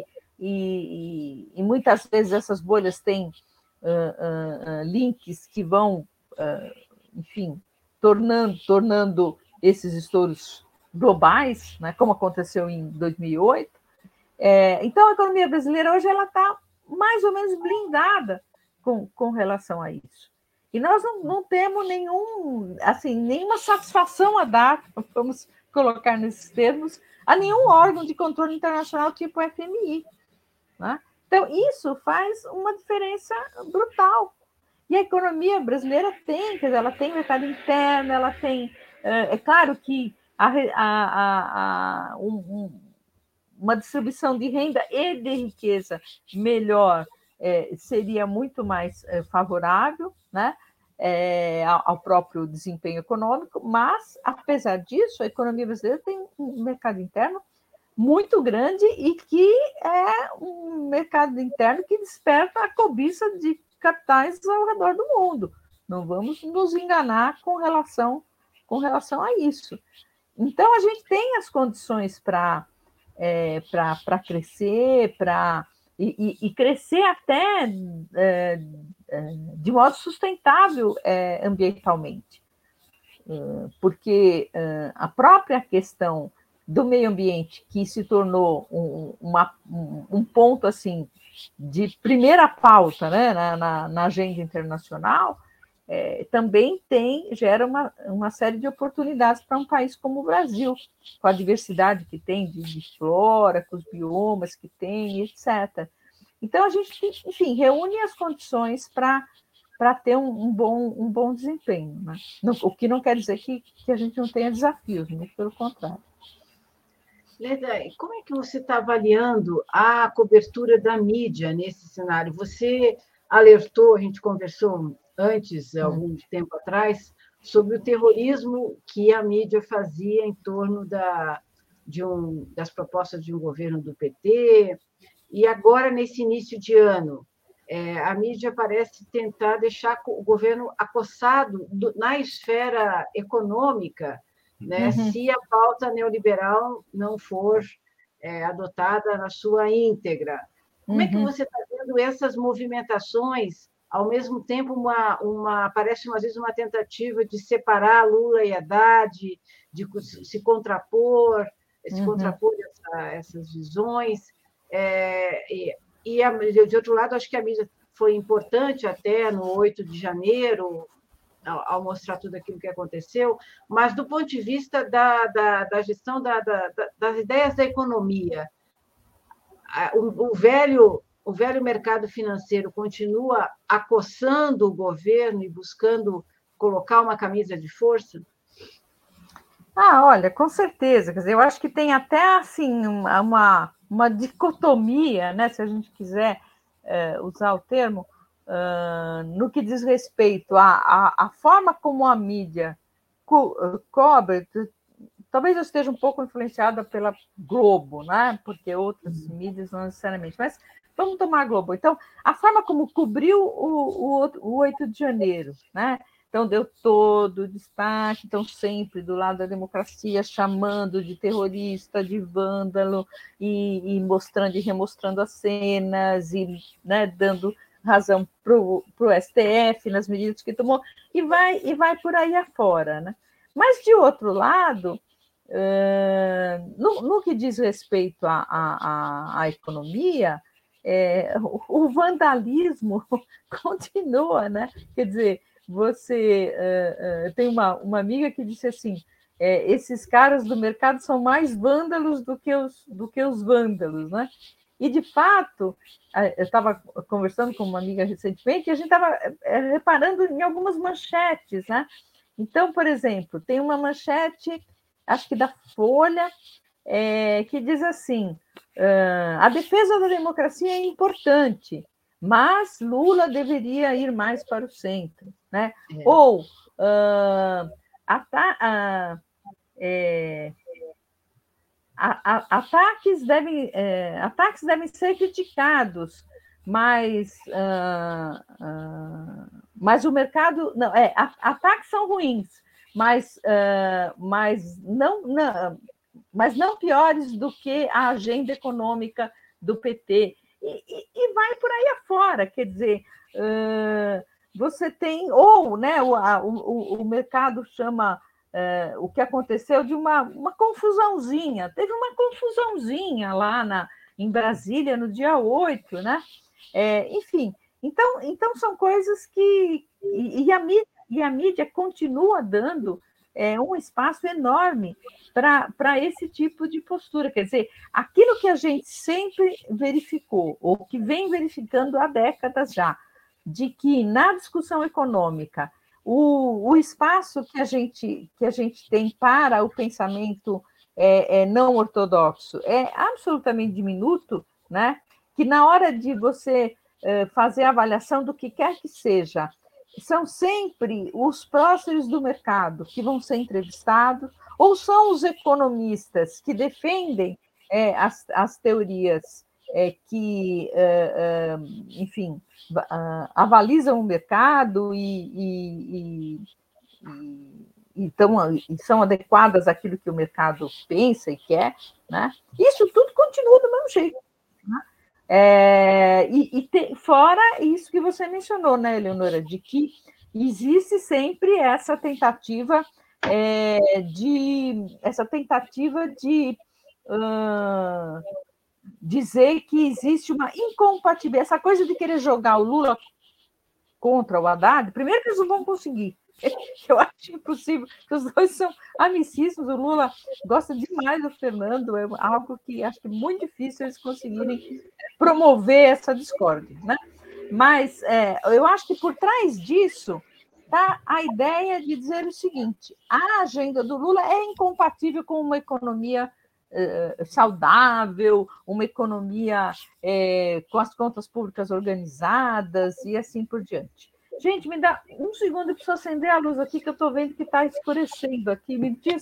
e, e muitas vezes essas bolhas têm uh, uh, links que vão, uh, enfim, tornando, tornando esses estouros globais, né, como aconteceu em dois mil e oito. É, então, a economia brasileira hoje ela está mais ou menos blindada com, com relação a isso. E nós não, não temos nenhum, assim, nenhuma satisfação a dar, vamos colocar nesses termos, a nenhum órgão de controle internacional tipo o F M I. Né? Então, isso faz uma diferença brutal. E a economia brasileira tem, quer dizer, ela tem mercado interno, ela tem... É claro que a, a, a, a, um, uma distribuição de renda e de riqueza melhor é, seria muito mais é, favorável, né, é, ao próprio desempenho econômico, mas, apesar disso, a economia brasileira tem um mercado interno muito grande e que é um mercado interno que desperta a cobiça de capitais ao redor do mundo. Não vamos nos enganar com relação, com relação a isso. Então, a gente tem as condições para é, para crescer, para e, e, e crescer até é, de modo sustentável é, ambientalmente. Porque é, a própria questão do meio ambiente, que se tornou um, uma, um, um ponto assim de primeira pauta, né, na, na, na agenda internacional, é, também tem, gera uma, uma série de oportunidades para um país como o Brasil, com a diversidade que tem de, de flora, com os biomas que tem, etcétera. Então, a gente, enfim, reúne as condições para para ter um, um, bom, um bom desempenho. Né? Não, o que não quer dizer que, que a gente não tenha desafios, muito pelo contrário. Leda, como é que você está avaliando a cobertura da mídia nesse cenário? Você alertou, a gente conversou antes, algum tempo atrás, sobre o terrorismo que a mídia fazia em torno da, de um, das propostas de um governo do P T, e agora, nesse início de ano, é, a mídia parece tentar deixar o governo acossado do, na esfera econômica, né, uhum. se a pauta neoliberal não for é, adotada na sua íntegra. Como uhum. é que você está vendo essas movimentações, ao mesmo tempo, uma, uma, parece às vezes uma tentativa de separar Lula e Haddad, de se contrapor, se uhum. contrapor essa, essas visões, é, e, e, de outro lado, acho que a mídia foi importante até no oito de janeiro, ao mostrar tudo aquilo que aconteceu, mas do ponto de vista da, da, da gestão da, da, das ideias da economia, o, o, velho, o velho mercado financeiro continua acossando o governo e buscando colocar uma camisa de força? Ah, olha, com certeza. Quer dizer, eu acho que tem até assim uma, uma dicotomia, né, se a gente quiser é, usar o termo, Uh, no que diz respeito à, à, à forma como a mídia co cobre, talvez eu esteja um pouco influenciada pela Globo, né? Porque outras mídias não necessariamente, mas vamos tomar a Globo. Então, a forma como cobriu o, o, o oito de janeiro, né? Então, deu todo o destaque, estão sempre do lado da democracia, chamando de terrorista, de vândalo, e, e mostrando e remostrando as cenas, e né, dando razão para o S T F nas medidas que tomou, e vai, e vai por aí afora. Né? Mas, de outro lado, uh, no, no que diz respeito à, à, à economia, é, o, o vandalismo continua, né? Quer dizer, você uh, uh, tem uma, uma amiga que disse assim, é, esses caras do mercado são mais vândalos do que os, do que os vândalos, né? E, de fato, eu estava conversando com uma amiga recentemente e a gente estava reparando em algumas manchetes, né? Então, por exemplo, tem uma manchete, acho que da Folha, é, que diz assim, uh, a defesa da democracia é importante, mas Lula deveria ir mais para o centro. Né? É. Ou uh, ata uh, é, a, a, ataques, devem, é, ataques devem ser criticados, mas, uh, uh, mas o mercado... Não, é, a, ataques são ruins, mas, uh, mas, não, não, mas não piores do que a agenda econômica do P T. E, e, e vai por aí afora, quer dizer... Uh, você tem, ou né, o, a, o, o mercado chama é, o que aconteceu de uma, uma confusãozinha. Teve uma confusãozinha lá na, em Brasília no dia oito, né? É, enfim, então, então são coisas que. E, e, a, mídia, e a mídia continua dando é, um espaço enorme para esse tipo de postura. Quer dizer, aquilo que a gente sempre verificou, ou que vem verificando há décadas já, de que na discussão econômica o, o espaço que a, gente, que a gente tem para o pensamento é, é não ortodoxo é absolutamente diminuto, né? Que na hora de você é, fazer a avaliação do que quer que seja, são sempre os próceres do mercado que vão ser entrevistados, ou são os economistas que defendem é, as, as teorias é, que, é, é, enfim, avalizam o mercado e, e, e, e, tão, e são adequadas àquilo que o mercado pensa e quer, né? Isso tudo continua do mesmo jeito. Né? É, e, e te, fora isso que você mencionou, né, Eleonora, de que existe sempre essa tentativa é, de essa tentativa de uh, dizer que existe uma incompatibilidade, essa coisa de querer jogar o Lula contra o Haddad, primeiro que eles não vão conseguir. Eu acho impossível, os dois são amicíssimos, o Lula gosta demais do Fernando, é algo que acho que é muito difícil eles conseguirem promover essa discórdia, né? Mas é, eu acho que por trás disso está a ideia de dizer o seguinte, a agenda do Lula é incompatível com uma economia saudável, uma economia é, com as contas públicas organizadas e assim por diante. Gente, me dá um segundo, eu preciso acender a luz aqui, que eu estou vendo que está escurecendo aqui. Me diz.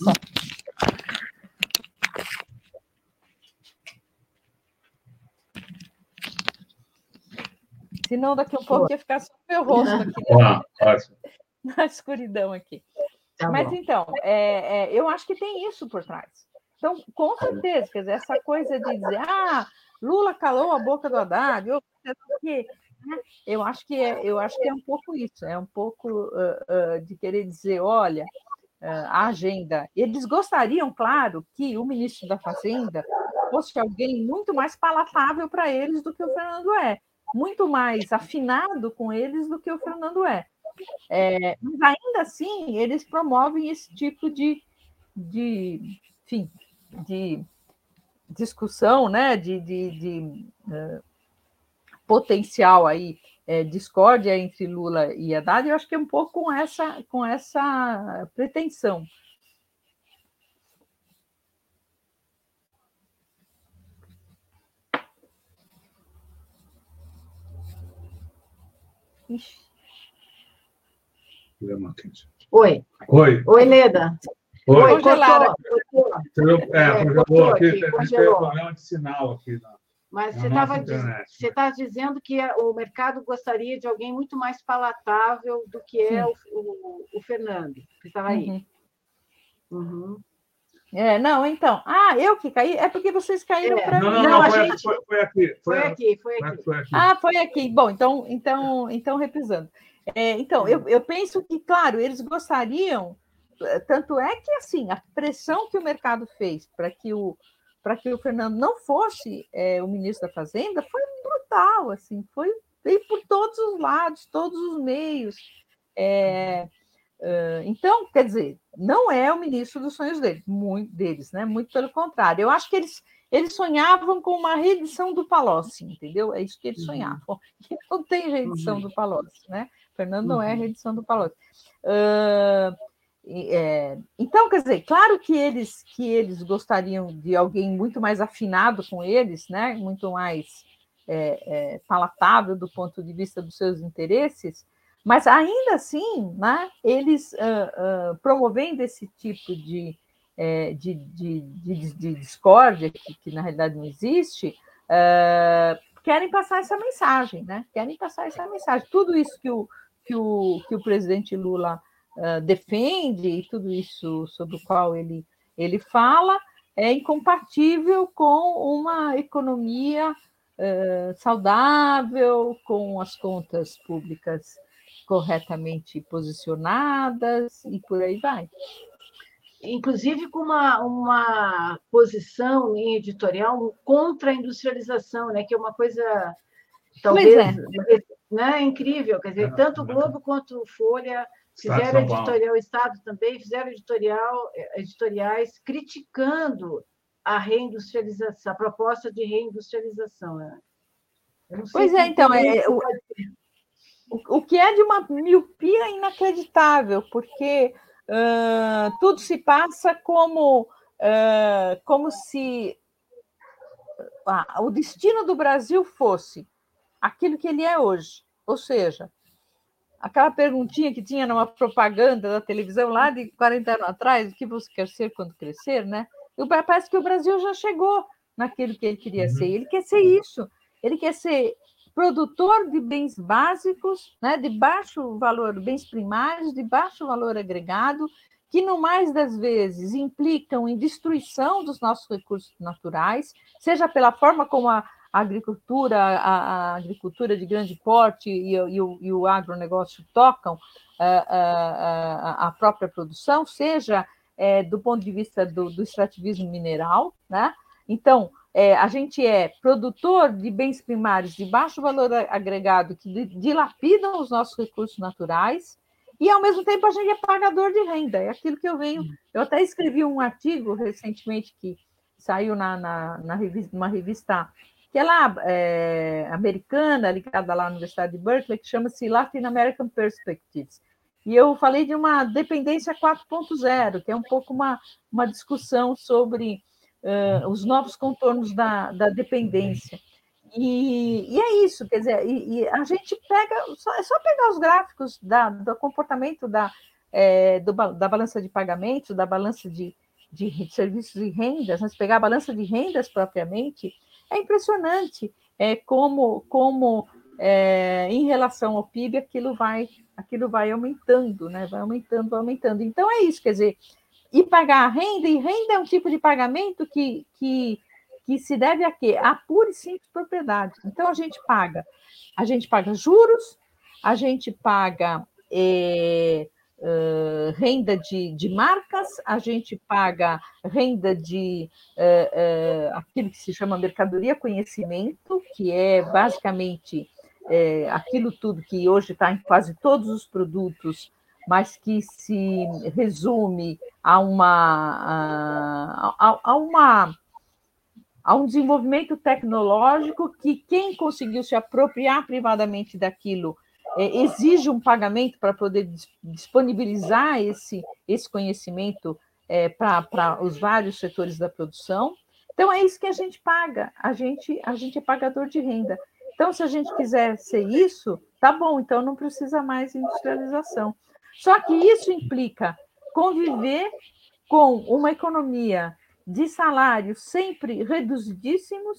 Senão, daqui a um pouco ia ficar só o meu rosto aqui ah, na, na escuridão aqui. Tá Mas, bom. então, é, é, eu acho que tem isso por trás. Então, com certeza, quer dizer, essa coisa de dizer, ah, Lula calou a boca do Haddad, eu, eu, acho, que é, eu acho que é um pouco isso, é um pouco uh, uh, de querer dizer, olha, uh, a agenda. Eles gostariam, claro, que o ministro da Fazenda fosse alguém muito mais palatável para eles do que o Fernando é, muito mais afinado com eles do que o Fernando é. é mas, ainda assim, eles promovem esse tipo de, de enfim, de discussão, né, de, de, de uh, potencial aí, é, discórdia entre Lula e Haddad, eu acho que é um pouco com essa, com essa pretensão. Ixi. Oi. Oi. Oi, Leda. Oi. Oi, Congelaram. É, congelou aqui, tem problema de sinal aqui. Não. Mas Na você nossa estava internet. você tá dizendo que o mercado gostaria de alguém muito mais palatável do que é o, o, o Fernando, que estava aí. Uhum. Uhum. É, não, então. Ah, eu que caí? É porque vocês caíram É. para Não, mim. não, Não, não, a foi, aqui, gente foi, foi aqui. Foi, foi aqui, foi foi, aqui. foi aqui. Ah, foi aqui. Bom, então, então, então repisando. É, então, eu, eu penso que, claro, eles gostariam, tanto é que assim, a pressão que o mercado fez para que o para que o Fernando não fosse é, o ministro da Fazenda foi brutal, assim, foi veio por todos os lados, todos os meios. É, então, quer dizer, não é o ministro dos sonhos deles, muito deles, né? Muito pelo contrário. Eu acho que eles, eles sonhavam com uma reedição do Palocci, entendeu? É isso que eles sonhavam. E não tem reedição Uhum. do Palocci, né? Fernando não é a Uhum. reedição do Palocci. Uh, é, então, quer dizer, claro que eles que eles gostariam de alguém muito mais afinado com eles, né? Muito mais é, é, palatável do ponto de vista dos seus interesses. Mas ainda assim, né, eles uh, uh, promovendo esse tipo de, é, de, de, de, de discórdia, que, que na realidade não existe, uh, querem passar essa mensagem, né? Querem passar essa mensagem. Tudo isso que o, que o, que o presidente Lula uh, defende, e tudo isso sobre o qual ele, ele fala, é incompatível com uma economia uh, saudável, com as contas públicas corretamente posicionadas e por aí vai. Inclusive com uma, uma posição em editorial contra a industrialização, né? Que é uma coisa talvez é. né, incrível. Quer dizer, tanto o Globo quanto o Folha fizeram editorial, o Estado também fizeram editorial, editoriais criticando a reindustrialização, a proposta de reindustrialização. Né? Eu não sei pois é, então, é, o, o que é de uma miopia inacreditável, porque uh, tudo se passa como, uh, como se uh, o destino do Brasil fosse aquilo que ele é hoje. Ou seja, aquela perguntinha que tinha numa propaganda da televisão lá de quarenta anos atrás, o que você quer ser quando crescer, né? E parece que o Brasil já chegou naquilo que ele queria uhum. ser. Ele quer ser isso. Ele quer ser produtor de bens básicos, né, de baixo valor, bens primários, de baixo valor agregado, que, no mais das vezes, implicam em destruição dos nossos recursos naturais, seja pela forma como a a agricultura, a, a agricultura de grande porte e, e, o, e o agronegócio tocam a, a, a própria produção, seja é, do ponto de vista do, do extrativismo mineral, né? Então, é, a gente é produtor de bens primários de baixo valor agregado que dilapidam os nossos recursos naturais e, ao mesmo tempo, a gente é pagador de renda. É aquilo que eu venho... Eu até escrevi um artigo recentemente que saiu na, na, na revista, numa revista que é lá, é, americana, ligada lá na Universidade de Berkeley, que chama-se Latin American Perspectives. E eu falei de uma dependência quatro ponto zero, que é um pouco uma, uma discussão sobre uh, os novos contornos da, da dependência. E, e é isso, quer dizer, e, e a gente pega, só, é só pegar os gráficos da, do comportamento da, é, do, da balança de pagamentos, da balança de, de, de serviços e rendas, mas pegar a balança de rendas propriamente, é impressionante é, como, como é, em relação ao P I B, aquilo vai, aquilo vai aumentando, né? Vai aumentando, vai aumentando. Então, é isso, quer dizer, e pagar a renda, e renda é um tipo de pagamento que, que, que se deve a quê? A pura e simples propriedade. Então, a gente paga, a gente paga juros, a gente paga é, Uh, renda de, de marcas, a gente paga renda de uh, uh, aquilo que se chama mercadoria conhecimento, que é basicamente uh, aquilo tudo que hoje está em quase todos os produtos, mas que se resume a uma a, a uma a um desenvolvimento tecnológico que quem conseguiu se apropriar privadamente daquilo exige um pagamento para poder disponibilizar esse, esse conhecimento é, para os vários setores da produção. Então, é isso que a gente paga, a gente, a gente é pagador de renda. Então, se a gente quiser ser isso, tá bom, então não precisa mais industrialização. Só que isso implica conviver com uma economia de salários sempre reduzidíssimos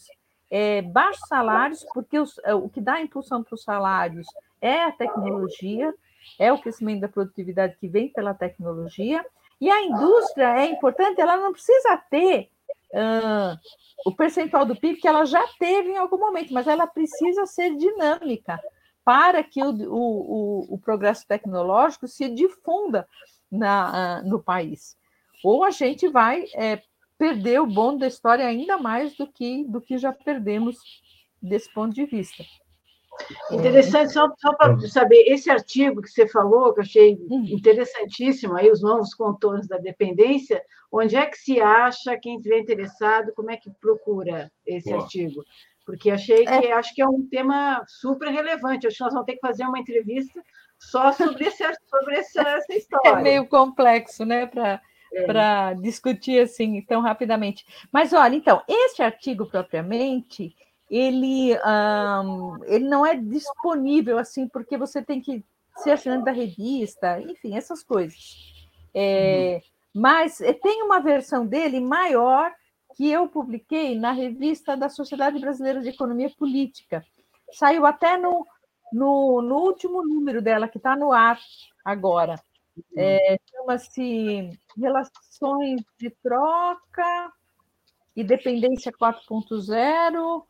é, baixos salários, porque os, o que dá impulsão para os salários é a tecnologia, é o crescimento da produtividade que vem pela tecnologia, e a indústria é importante, ela não precisa ter uh, o percentual do P I B que ela já teve em algum momento, mas ela precisa ser dinâmica para que o, o, o, o progresso tecnológico se difunda na, uh, no país. Ou a gente vai é, perder o bonde da história ainda mais do que, do que já perdemos desse ponto de vista. Interessante, só, só para saber, esse artigo que você falou, que eu achei interessantíssimo, aí os novos contornos da dependência, onde é que se acha, quem estiver interessado, como é que procura esse Boa. artigo? Porque achei que, é. acho que é um tema super relevante, acho que nós vamos ter que fazer uma entrevista só sobre, esse, sobre essa, essa história. É meio complexo, né, para é. para discutir assim tão rapidamente. Mas, olha, então, esse artigo propriamente... Ele, um, ele não é disponível assim, porque você tem que ser assinante da revista, enfim, essas coisas. É, uhum. Mas tem uma versão dele maior que eu publiquei na revista da Sociedade Brasileira de Economia Política. Saiu até no, no, no último número dela, que está no ar agora. É, chama-se Relações de Troca e Dependência quatro ponto zero,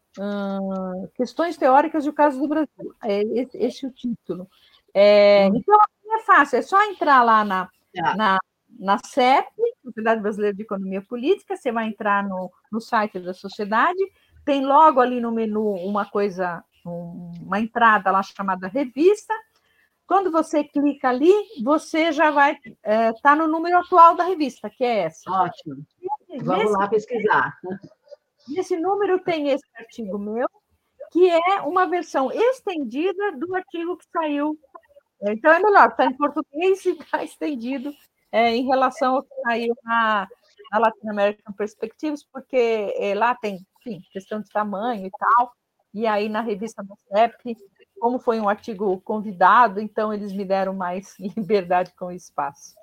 Hum, questões teóricas do caso do Brasil. É esse, esse é o título. É, hum. Então, é fácil, é só entrar lá na, ah. na, na S E P, Sociedade Brasileira de Economia Política, você vai entrar no, no site da sociedade, tem logo ali no menu uma coisa, um, uma entrada lá chamada revista. Quando você clica ali, você já vai estar é, tá no número atual da revista, que é essa. Ótimo. Vamos Nesse... lá pesquisar. Nesse número tem esse artigo meu, que é uma versão estendida do artigo que saiu. Então, é melhor, está em português e está estendido é, em relação ao que saiu na, na Latin American Perspectives, porque é, lá tem, enfim, questão de tamanho e tal, e aí na revista da S E P, como foi um artigo convidado, então eles me deram mais liberdade com o espaço.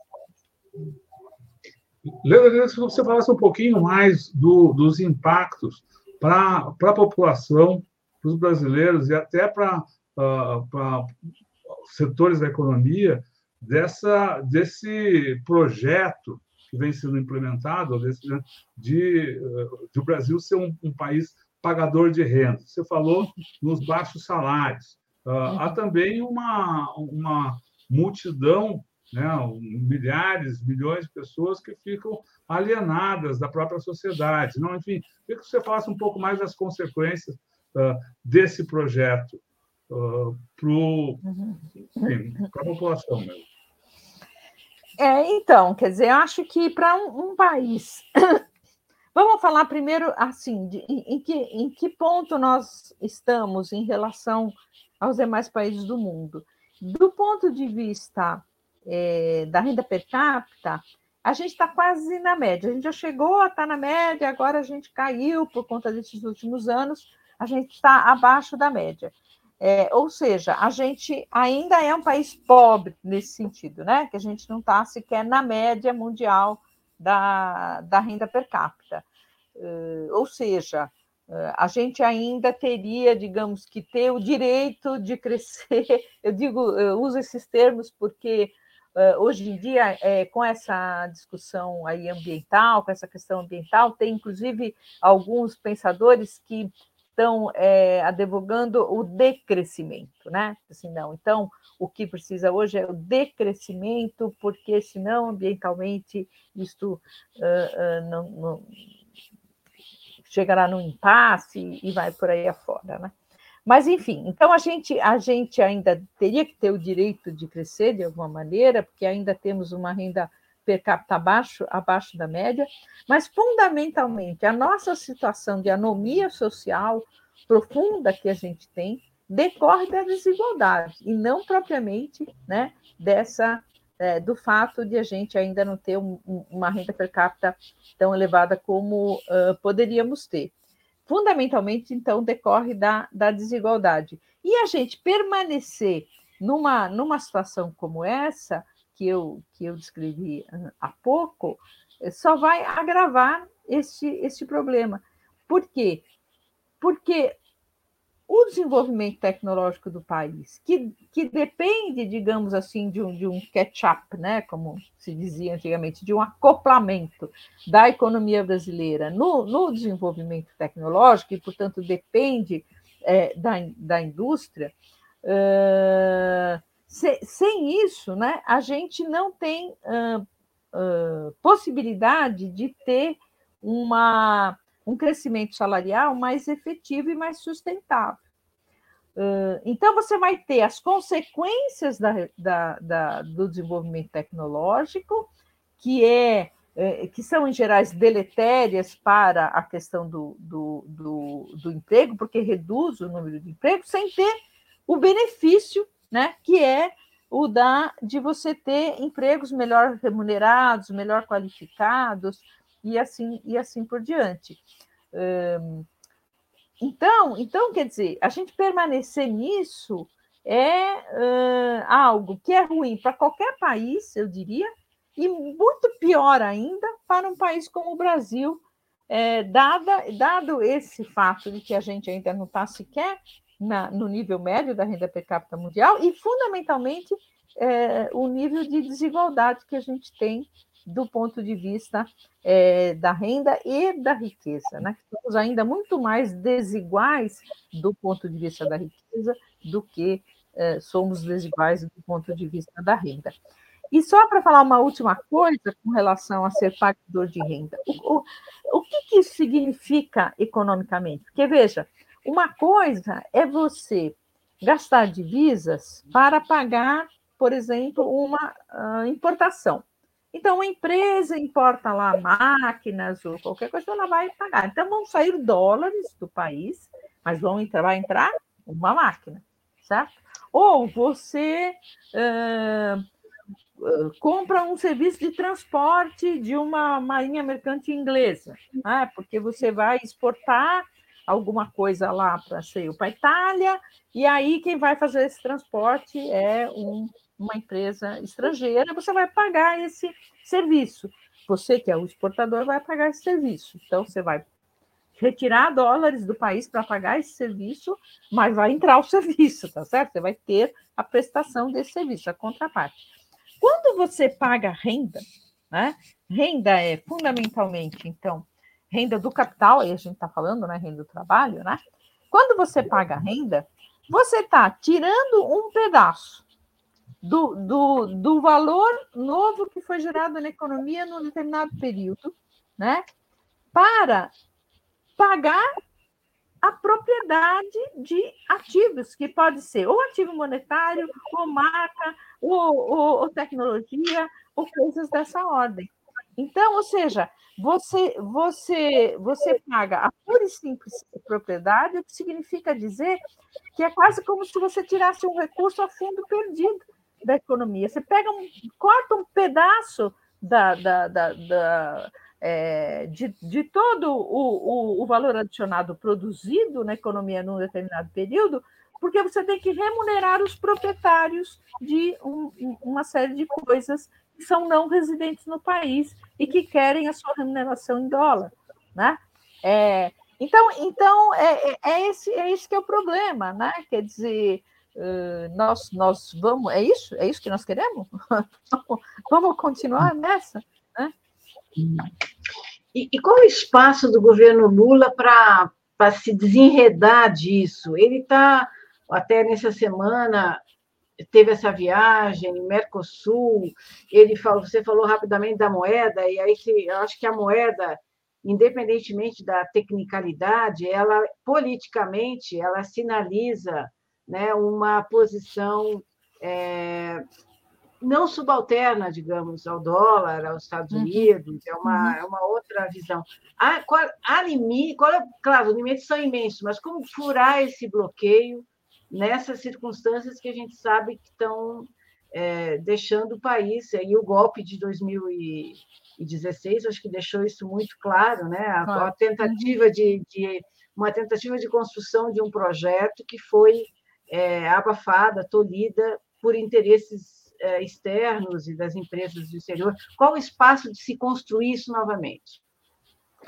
Leandro, eu queria que você falasse um pouquinho mais do, dos impactos para a população, para os brasileiros e até para uh, setores da economia dessa, desse projeto que vem sendo implementado desse, de, de o Brasil ser um, um país pagador de renda. Você falou nos baixos salários. Uh, há também uma, uma multidão, né, milhares, milhões de pessoas que ficam alienadas da própria sociedade. Não, enfim, queria que você falasse um pouco mais das consequências uh, desse projeto uh, para a população mesmo. É, então, quer dizer, eu acho que para um, um país... Vamos falar primeiro, assim, de, em, em, que, em que ponto nós estamos em relação aos demais países do mundo. Do ponto de vista é, da renda per capita, a gente está quase na média. A gente já chegou a estar na média, agora a gente caiu por conta desses últimos anos, a gente está abaixo da média. É, ou seja, a gente ainda é um país pobre nesse sentido, né? Que a gente não está sequer na média mundial da, da renda per capita. Uh, ou seja, uh, a gente ainda teria, digamos, que ter o direito de crescer. Eu digo, eu uso esses termos porque uh, hoje em dia, é, com essa discussão aí ambiental, com essa questão ambiental, tem inclusive alguns pensadores que estão é, advogando o decrescimento, né? Assim, não, então, o que precisa hoje é o decrescimento, porque senão, ambientalmente, isto uh, uh, não, não chegará no impasse e vai por aí afora, né? Mas, enfim, então a gente, a gente ainda teria que ter o direito de crescer de alguma maneira, porque ainda temos uma renda per capita abaixo, abaixo da média, mas, fundamentalmente, a nossa situação de anomia social profunda que a gente tem decorre da desigualdade, e não propriamente, né, dessa, é, do fato de a gente ainda não ter um, uma renda per capita tão elevada como uh, poderíamos ter. Fundamentalmente, então, decorre da, da desigualdade. E a gente permanecer numa, numa situação como essa, que eu, que eu descrevi há pouco, só vai agravar este, este problema. Por quê? porque o desenvolvimento tecnológico do país, que, que depende, digamos assim, de um, de um catch-up, né, como se dizia antigamente, de um acoplamento da economia brasileira no, no desenvolvimento tecnológico, e, portanto, depende é, da, da indústria, uh, se, sem isso, né, a gente não tem uh, uh, possibilidade de ter uma... um crescimento salarial mais efetivo e mais sustentável. Então, você vai ter as consequências da, da, da, do desenvolvimento tecnológico, que, é, que são, em geral, deletérias para a questão do, do, do, do emprego, porque reduz o número de empregos, sem ter o benefício, né, que é o da, de você ter empregos melhor remunerados, melhor qualificados, e assim, e assim por diante. Então, então, quer dizer, a gente permanecer nisso é uh, algo que é ruim para qualquer país, eu diria, e muito pior ainda para um país como o Brasil, é, dada, dado esse fato de que a gente ainda não está sequer na, no nível médio da renda per capita mundial e, fundamentalmente, é, o nível de desigualdade que a gente tem do ponto de vista é, da renda e da riqueza, né? Somos ainda muito mais desiguais do ponto de vista da riqueza do que é, somos desiguais do ponto de vista da renda. E só para falar uma última coisa com relação a ser pagador de renda, o, o, o que, que isso significa economicamente? Porque, veja, uma coisa é você gastar divisas para pagar, por exemplo, uma uh, importação. Então, a empresa importa lá máquinas ou qualquer coisa, ela vai pagar. Então, vão sair dólares do país, mas vão entrar, vai entrar uma máquina, certo? Ou você uh, uh, compra um serviço de transporte de uma marinha mercante inglesa, né? Porque você vai exportar alguma coisa lá para, sei, para a Itália, e aí quem vai fazer esse transporte é um uma empresa estrangeira, você vai pagar esse serviço. Você, que é o exportador, vai pagar esse serviço. Então, você vai retirar dólares do país para pagar esse serviço, mas vai entrar o serviço, tá certo? Você vai ter a prestação desse serviço, a contraparte. Quando você paga renda, né? Renda é fundamentalmente, então, renda do capital, aí a gente está falando, né? Renda do trabalho, né? Quando você paga renda, você está tirando um pedaço Do, do, do valor novo que foi gerado na economia num determinado período, né, para pagar a propriedade de ativos, que pode ser ou ativo monetário, ou marca, ou, ou, ou tecnologia, ou coisas dessa ordem. Então, ou seja, você, você, você paga a pura e simples propriedade, o que significa dizer que é quase como se você tirasse um recurso a fundo perdido da economia. Você pega um, corta um pedaço da, da, da, da, é, de, de todo o, o, o valor adicionado produzido na economia num determinado período, porque você tem que remunerar os proprietários de um, uma série de coisas que são não residentes no país e que querem a sua remuneração em dólar, né? É, então, então é, é, esse, é esse que é o problema, né? Quer dizer, Uh, nós, nós vamos, é isso? É isso que nós queremos? Vamos continuar nessa? Né? E, e qual é o espaço do governo Lula para se desenredar disso? Ele está, até nessa semana, teve essa viagem em Mercosul, ele falou, você falou rapidamente da moeda, e aí eu acho que a moeda, independentemente da tecnicalidade, ela, politicamente, ela sinaliza, né, uma posição é, não subalterna, digamos, ao dólar, aos Estados Unidos, uhum. é, uma, é uma outra visão. Há, qual, há limite, qual é, claro, os limites são imensos, mas como furar esse bloqueio nessas circunstâncias que a gente sabe que estão é, deixando o país, e o golpe de dois mil e dezesseis, acho que deixou isso muito claro, né? a, a tentativa de, de uma tentativa de construção de um projeto que foi É, abafada, tolhida por interesses é, externos e das empresas do exterior. Qual o espaço de se construir isso novamente?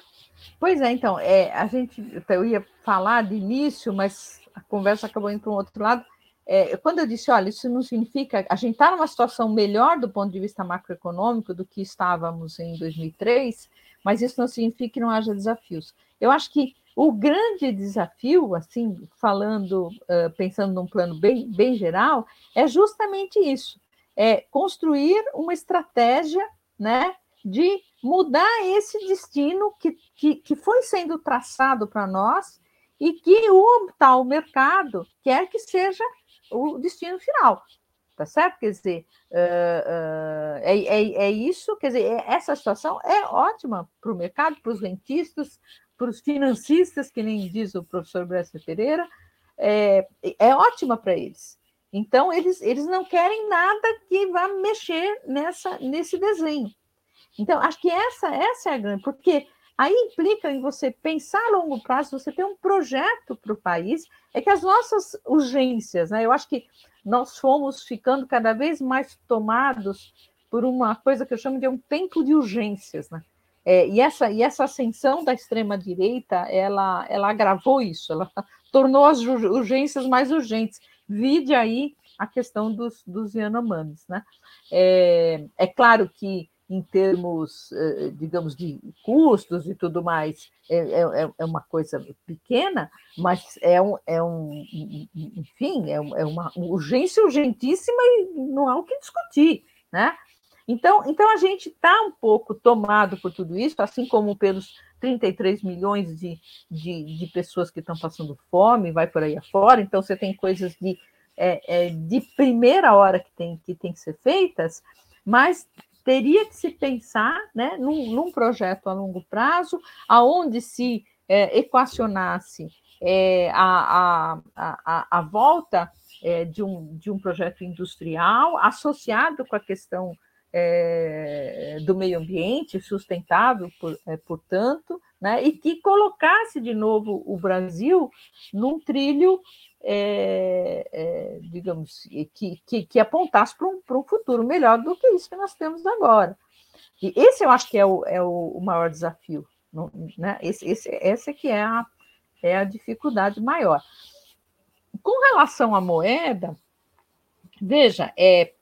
Pois é, então, é, a gente, eu ia falar de início, mas a conversa acabou indo para um outro lado. É, quando eu disse, olha, isso não significa... A gente está numa situação melhor do ponto de vista macroeconômico do que estávamos em dois mil e três, mas isso não significa que não haja desafios. Eu acho que o grande desafio, assim, falando, uh, pensando num plano bem, bem geral, é justamente isso, é construir uma estratégia, né, de mudar esse destino que, que, que foi sendo traçado para nós e que o tal mercado quer que seja o destino final, tá certo? Quer dizer, uh, uh, é, é, é isso, quer dizer, é, essa situação é ótima para o mercado, para os rentistas, para os financistas, que nem diz o professor Bresser Pereira, é, é ótima para eles. Então, eles, eles não querem nada que vá mexer nessa, nesse desenho. Então, acho que essa, essa é a grande, porque aí implica em você pensar a longo prazo, você ter um projeto para o país, é que as nossas urgências, né? Eu acho que nós fomos ficando cada vez mais tomados por uma coisa que eu chamo de um tempo de urgências, né? É, e, essa, e essa ascensão da extrema-direita, ela, ela agravou isso, ela tornou as urgências mais urgentes. Vide aí a questão dos, dos Yanomamis, né? É, é claro que em termos, digamos, de custos e tudo mais, é, é, é uma coisa pequena, mas é um, é um enfim, é uma urgência urgentíssima e não há o que discutir, né? Então, então a gente está um pouco tomado por tudo isso, assim como pelos trinta e três milhões de, de, de pessoas que estão passando fome, vai por aí afora, então você tem coisas de, é, é, de primeira hora que tem, que tem que ser feitas, mas teria que se pensar, né, num, num projeto a longo prazo, aonde se é, equacionasse é, a, a, a, a volta é, de, um, de um projeto industrial associado com a questão é, do meio ambiente sustentável, por, é, portanto, né, e que colocasse de novo o Brasil num trilho É, é, digamos, que, que, que apontasse para um, para um futuro melhor do que isso que nós temos agora. E esse eu acho que é o, é o, o maior desafio, não, né? Esse, esse, essa que é a, é a dificuldade maior. Com relação à moeda, veja, é,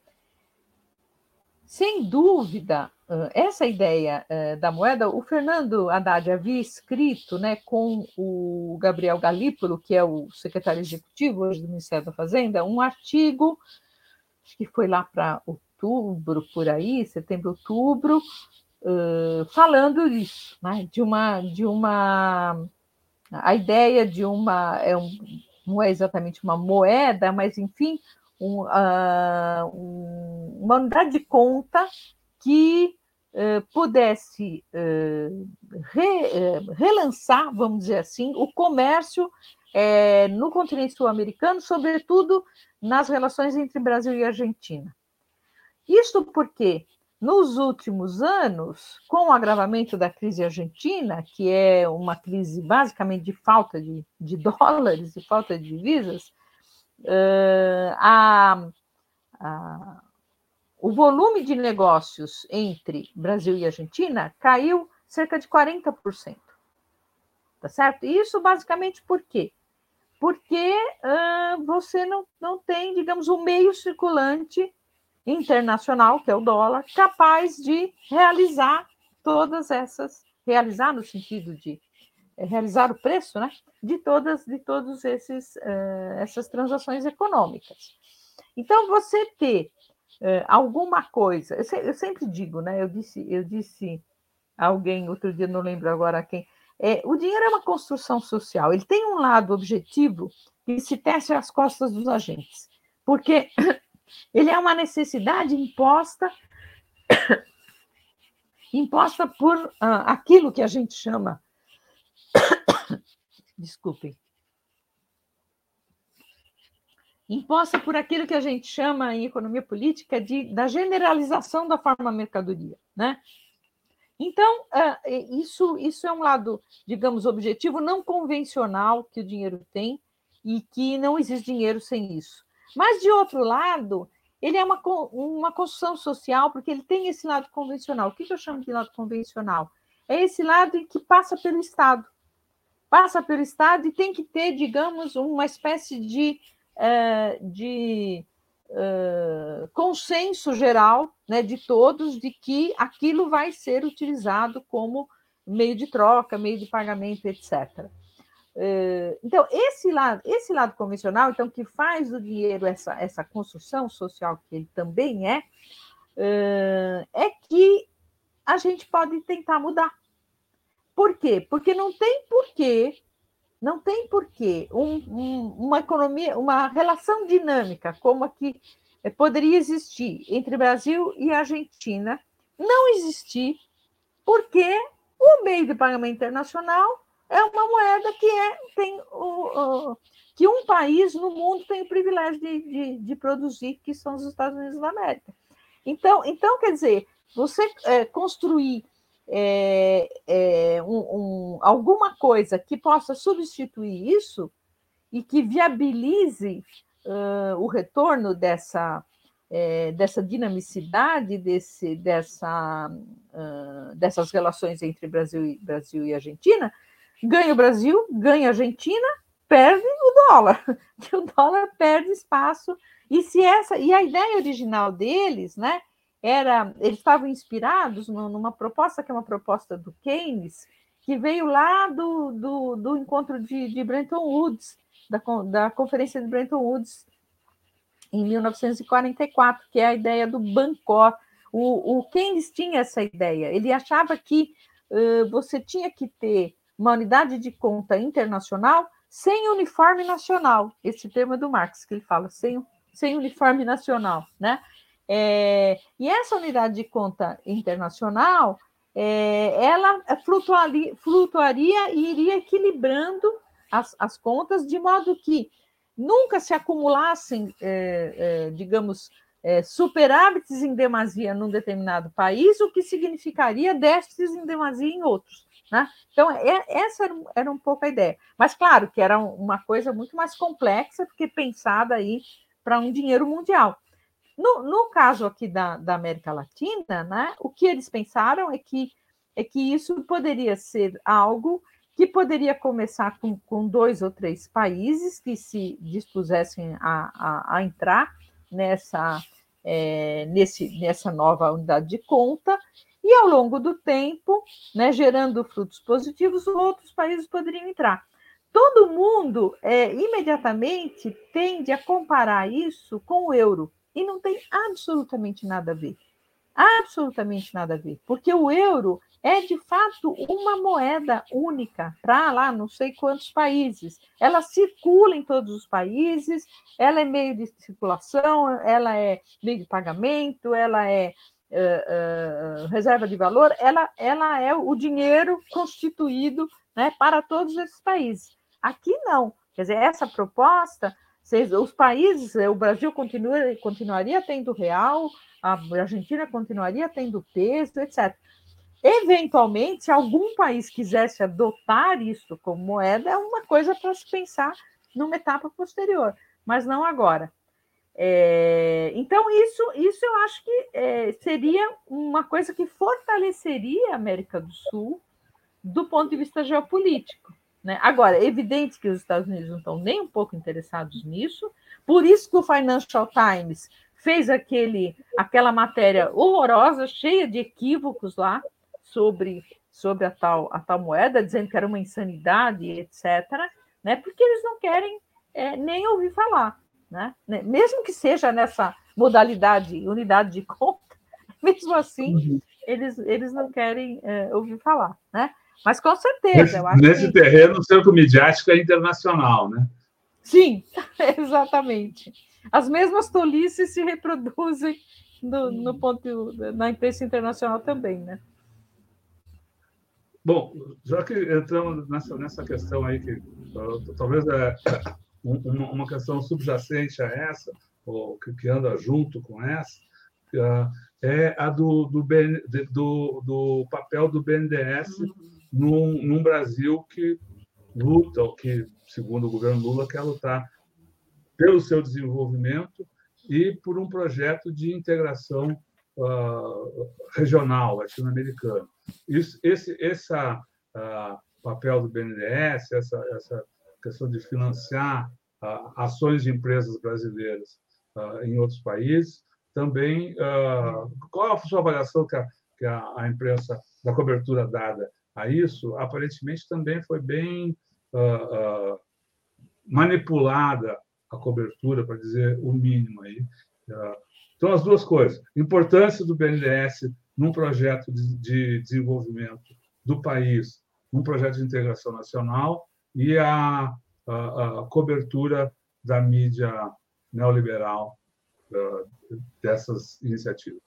sem dúvida, essa ideia da moeda, o Fernando Haddad havia escrito, né, com o Gabriel Galípolo, que é o secretário executivo hoje do Ministério da Fazenda, um artigo, acho que foi lá para outubro, por aí, setembro, outubro, uh, falando disso, né, de uma, de uma, a ideia de uma, é um, não é exatamente uma moeda, mas, enfim, um, uh, um, uma unidade de conta que uh, pudesse uh, re, uh, relançar, vamos dizer assim, o comércio uh, no continente sul-americano, sobretudo nas relações entre Brasil e Argentina. Isto porque, nos últimos anos, com o agravamento da crise argentina, que é uma crise basicamente de falta de, de dólares e falta de divisas, uh, a, a o volume de negócios entre Brasil e Argentina caiu cerca de quarenta por cento. Tá certo? E isso basicamente por quê? Porque uh, você não, não tem, digamos, um meio circulante internacional, que é o dólar, capaz de realizar todas essas, realizar no sentido de realizar o preço, né, de todas, de todos esses uh, essas transações econômicas. Então, você ter Uh, alguma coisa, eu, se, eu sempre digo, né? Eu disse, eu disse a alguém outro dia, não lembro agora quem, é, o dinheiro é uma construção social, ele tem um lado objetivo que se tece às costas dos agentes, porque ele é uma necessidade imposta, imposta por uh, aquilo que a gente chama, desculpem, imposta por aquilo que a gente chama em economia política de, da generalização da forma mercadoria, né? Então, isso, isso é um lado, digamos, objetivo, não convencional que o dinheiro tem e que não existe dinheiro sem isso. Mas, de outro lado, ele é uma, uma construção social porque ele tem esse lado convencional. O que eu chamo de lado convencional? é esse lado em que passa pelo Estado. Passa pelo Estado e tem que ter, digamos, uma espécie de, uh, de uh, consenso geral, né, de todos, de que aquilo vai ser utilizado como meio de troca, meio de pagamento, etcétera. Uh, então, esse lado, esse lado convencional, então, que faz do dinheiro essa, essa construção social que ele também é, uh, é que a gente pode tentar mudar. Por quê? Porque não tem porquê, não tem porquê um, um, uma economia, uma relação dinâmica como a que poderia existir entre Brasil e Argentina, não existir, porque o meio de pagamento internacional é uma moeda que é, tem o, o, que um país no mundo tem o privilégio de, de, de produzir, que são os Estados Unidos da América. Então, então quer dizer, você é, construir É, é, um, um, alguma coisa que possa substituir isso e que viabilize uh, o retorno dessa, é, dessa dinamicidade, desse, dessa, uh, dessas relações entre Brasil e, Brasil e Argentina, ganha o Brasil, ganha a Argentina, perde o dólar, que o dólar perde espaço. E, se essa, e a ideia original deles, né? Era, eles estavam inspirados numa proposta que é uma proposta do Keynes, que veio lá do, do, do encontro de, de Bretton Woods, da, da conferência de Bretton Woods, em mil novecentos e quarenta e quatro, que é a ideia do Bancor. O, o Keynes tinha essa ideia, ele achava que uh, você tinha que ter uma unidade de conta internacional sem uniforme nacional, esse termo é do Marx, que ele fala, sem, sem uniforme nacional, né? É, e essa unidade de conta internacional, é, ela flutuaria, flutuaria e iria equilibrando as, as contas, de modo que nunca se acumulassem, é, é, digamos, é, superávites em demasia num determinado país, o que significaria déficits em demasia em outros. Né? Então, é, essa era, era um pouco a ideia. Mas, claro, que era uma coisa muito mais complexa, porque pensada aí para um dinheiro mundial. No, no caso aqui da, da América Latina, né, o que eles pensaram é que, é que isso poderia ser algo que poderia começar com, com dois ou três países que se dispusessem a, a, a entrar nessa, é, nesse, nessa nova unidade de conta, e ao longo do tempo, né, gerando frutos positivos, outros países poderiam entrar. Todo mundo é, imediatamente tende a comparar isso com o euro. E não tem absolutamente nada a ver. Absolutamente nada a ver. Porque o euro é, de fato, uma moeda única para lá não sei quantos países. Ela circula em todos os países, ela é meio de circulação, ela é meio de pagamento, ela é uh, uh, reserva de valor, ela, ela é o dinheiro constituído, né, para todos esses países. Aqui não. Quer dizer, essa proposta... Os países, o Brasil continua, continuaria tendo real, a Argentina continuaria tendo peso, etcétera. Eventualmente, se algum país quisesse adotar isso como moeda, é uma coisa para se pensar numa etapa posterior, mas não agora. É, então, isso, isso eu acho que é, seria uma coisa que fortaleceria a América do Sul do ponto de vista geopolítico. Né? Agora, é evidente que os Estados Unidos não estão nem um pouco interessados nisso, por isso que o Financial Times fez aquele, aquela matéria horrorosa, cheia de equívocos lá, sobre, sobre a, tal, a tal moeda, dizendo que era uma insanidade, etcétera, né? Porque eles não querem é, nem ouvir falar. Né? Mesmo que seja nessa modalidade, unidade de conta, mesmo assim, uhum. eles, eles não querem é, ouvir falar. Né? Mas, com certeza, nesse, eu acho nesse que... terreno, o centro midiático é internacional, né? Sim, exatamente. As mesmas tolices se reproduzem no, no ponto, na imprensa internacional também, né? Bom, já que entramos nessa, nessa questão aí, que talvez é uma questão subjacente a essa, ou que anda junto com essa, é a do, do, do, do papel do B N D E S num, num Brasil que luta, ou que, segundo o governo Lula, quer lutar pelo seu desenvolvimento e por um projeto de integração uh, regional, latino-americano. Isso, esse essa, uh, papel do B N D E S, essa, essa questão de financiar uh, ações de empresas brasileiras uh, em outros países, também, uh, qual a sua avaliação que a, que a, a imprensa, da cobertura dada a isso, aparentemente também foi bem uh, uh, manipulada a cobertura, para dizer o mínimo aí. Então, as duas coisas. Importância do B N D E S num projeto de, de desenvolvimento do país, num projeto de integração nacional, e a, a, a cobertura da mídia neoliberal uh, dessas iniciativas.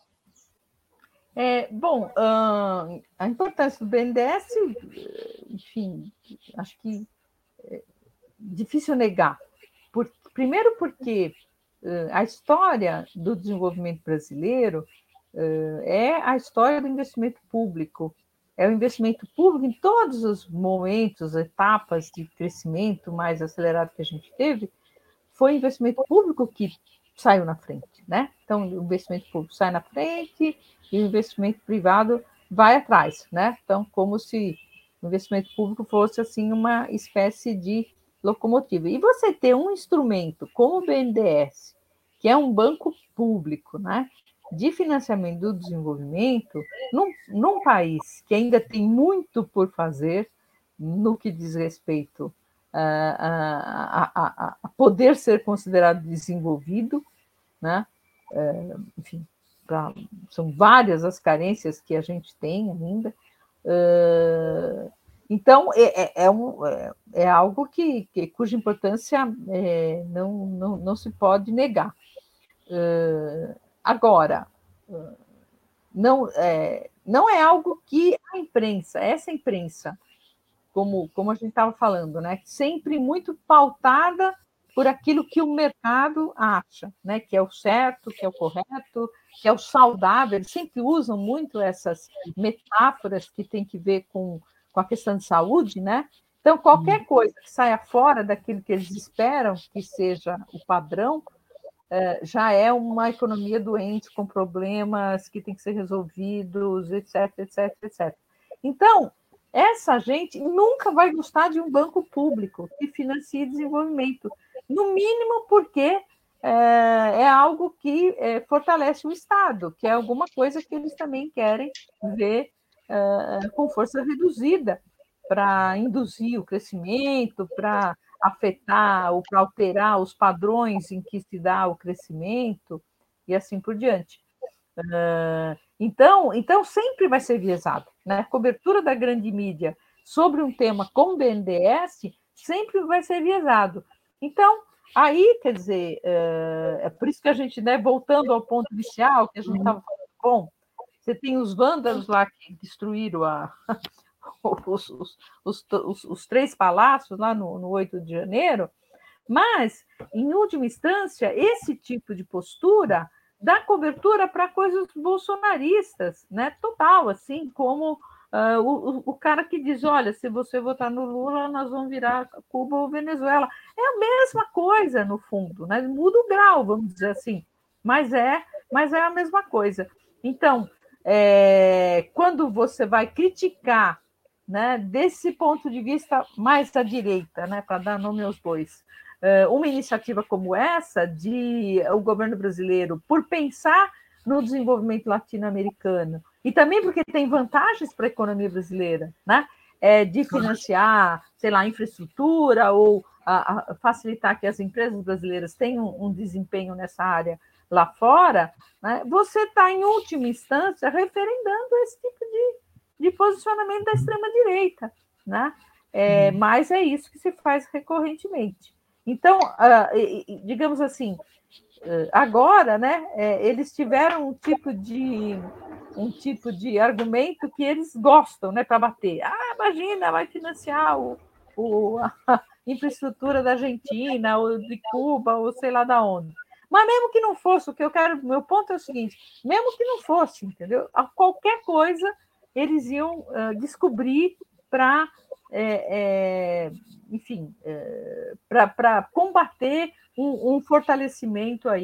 É, bom, uh, a importância do B N D E S, enfim, acho que é difícil negar. Por, primeiro porque uh, a história do desenvolvimento brasileiro uh, é a história do investimento público. É o investimento público em todos os momentos, etapas de crescimento mais acelerado que a gente teve, foi investimento público que saiu na frente, né? Então, o investimento público sai na frente e o investimento privado vai atrás, né? Então, como se o investimento público fosse, assim, uma espécie de locomotiva. E você ter um instrumento como o B N D E S, que é um banco público, né, de financiamento do desenvolvimento, num, num país que ainda tem muito por fazer no que diz respeito a, a, a, a poder ser considerado desenvolvido, né? É, enfim, pra, são várias as carências que a gente tem ainda. É, então, é, é, um, é, é algo que, que, cuja importância é, não, não, não se pode negar. É, agora, não é, não é algo que a imprensa, essa imprensa, como, como a gente estava falando, né, sempre muito pautada por aquilo que o mercado acha, né, que é o certo, que é o correto, que é o saudável. Eles sempre usam muito essas metáforas que têm que ver com, com a questão de saúde, né? Então, qualquer coisa que saia fora daquilo que eles esperam que seja o padrão, já é uma economia doente, com problemas que têm que ser resolvidos, etc, etc, etcétera. Então, essa gente nunca vai gostar de um banco público que financie desenvolvimento, no mínimo porque é, é algo que é, fortalece o Estado, que é alguma coisa que eles também querem ver é, com força reduzida para induzir o crescimento, para afetar ou para alterar os padrões em que se dá o crescimento e assim por diante. Então, então sempre vai ser viesado, né? A cobertura da grande mídia sobre um tema como o B N D E S sempre vai ser viesado. Então, aí, quer dizer, é por isso que a gente, né, voltando ao ponto inicial, que a gente estava falando, bom, você tem os vândalos lá que destruíram a, os, os, os, os, os três palácios lá no, no oito de janeiro, mas, em última instância, esse tipo de postura dá cobertura para coisas bolsonaristas, né? Total, assim, como uh, o, o cara que diz, olha, se você votar no Lula, nós vamos virar Cuba ou Venezuela. É a mesma coisa, no fundo, né? Muda o grau, vamos dizer assim, mas é, mas é a mesma coisa. Então, é, quando você vai criticar, né, desse ponto de vista mais à direita, né, para dar nome aos bois, uma iniciativa como essa, de o governo brasileiro, por pensar no desenvolvimento latino-americano, e também porque tem vantagens para a economia brasileira, né? É, de financiar, sei lá, infraestrutura ou a, a facilitar que as empresas brasileiras tenham um desempenho nessa área lá fora, né? Você está, em última instância, referendando esse tipo de, de posicionamento da extrema-direita, né? É, mas é isso que se faz recorrentemente. Então, digamos assim, agora, né, eles tiveram um tipo de um tipo de argumento que eles gostam, né, para bater. Ah, imagina, vai financiar o, o, a infraestrutura da Argentina, ou de Cuba, ou sei lá da onde. Mas mesmo que não fosse, o que eu quero, meu ponto é o seguinte, mesmo que não fosse, entendeu? Qualquer coisa eles iam uh, descobrir para É, é, enfim, é, para combater um, um fortalecimento aí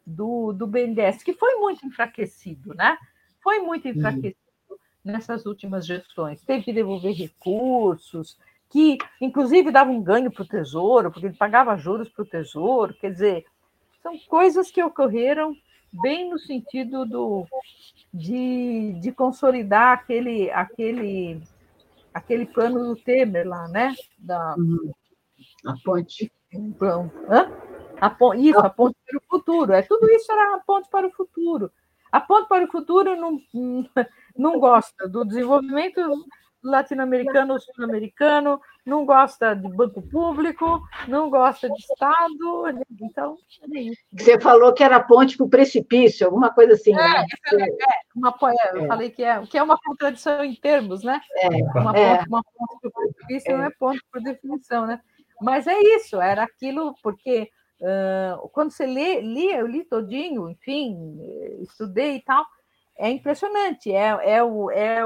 do, do B N D E S, que foi muito enfraquecido, né? Foi muito enfraquecido uhum. nessas últimas gestões. Teve que devolver recursos, que, inclusive, dava um ganho para o Tesouro, porque ele pagava juros para o Tesouro. Quer dizer, são coisas que ocorreram bem no sentido do, de, de consolidar aquele, aquele, aquele plano do Temer lá, né? Da, uhum. A ponte. Hã? A ponte, isso, a ponte para o futuro. É, tudo isso era a ponte para o futuro. A ponte para o futuro não, não gosta do desenvolvimento latino-americano ou sul-americano, não gosta de banco público, não gosta de Estado. Então, é isso. Você falou que era ponte para o precipício, alguma coisa assim, é, né? É, uma, é, eu é. falei que é, que é uma contradição em termos, né? É, uma, é. Ponte, uma ponte para o precipício é. não é ponte por definição, né? Mas é isso, era aquilo, porque uh, quando você lê, lia, eu li todinho, enfim, estudei e tal, é impressionante, é, é, o, é o,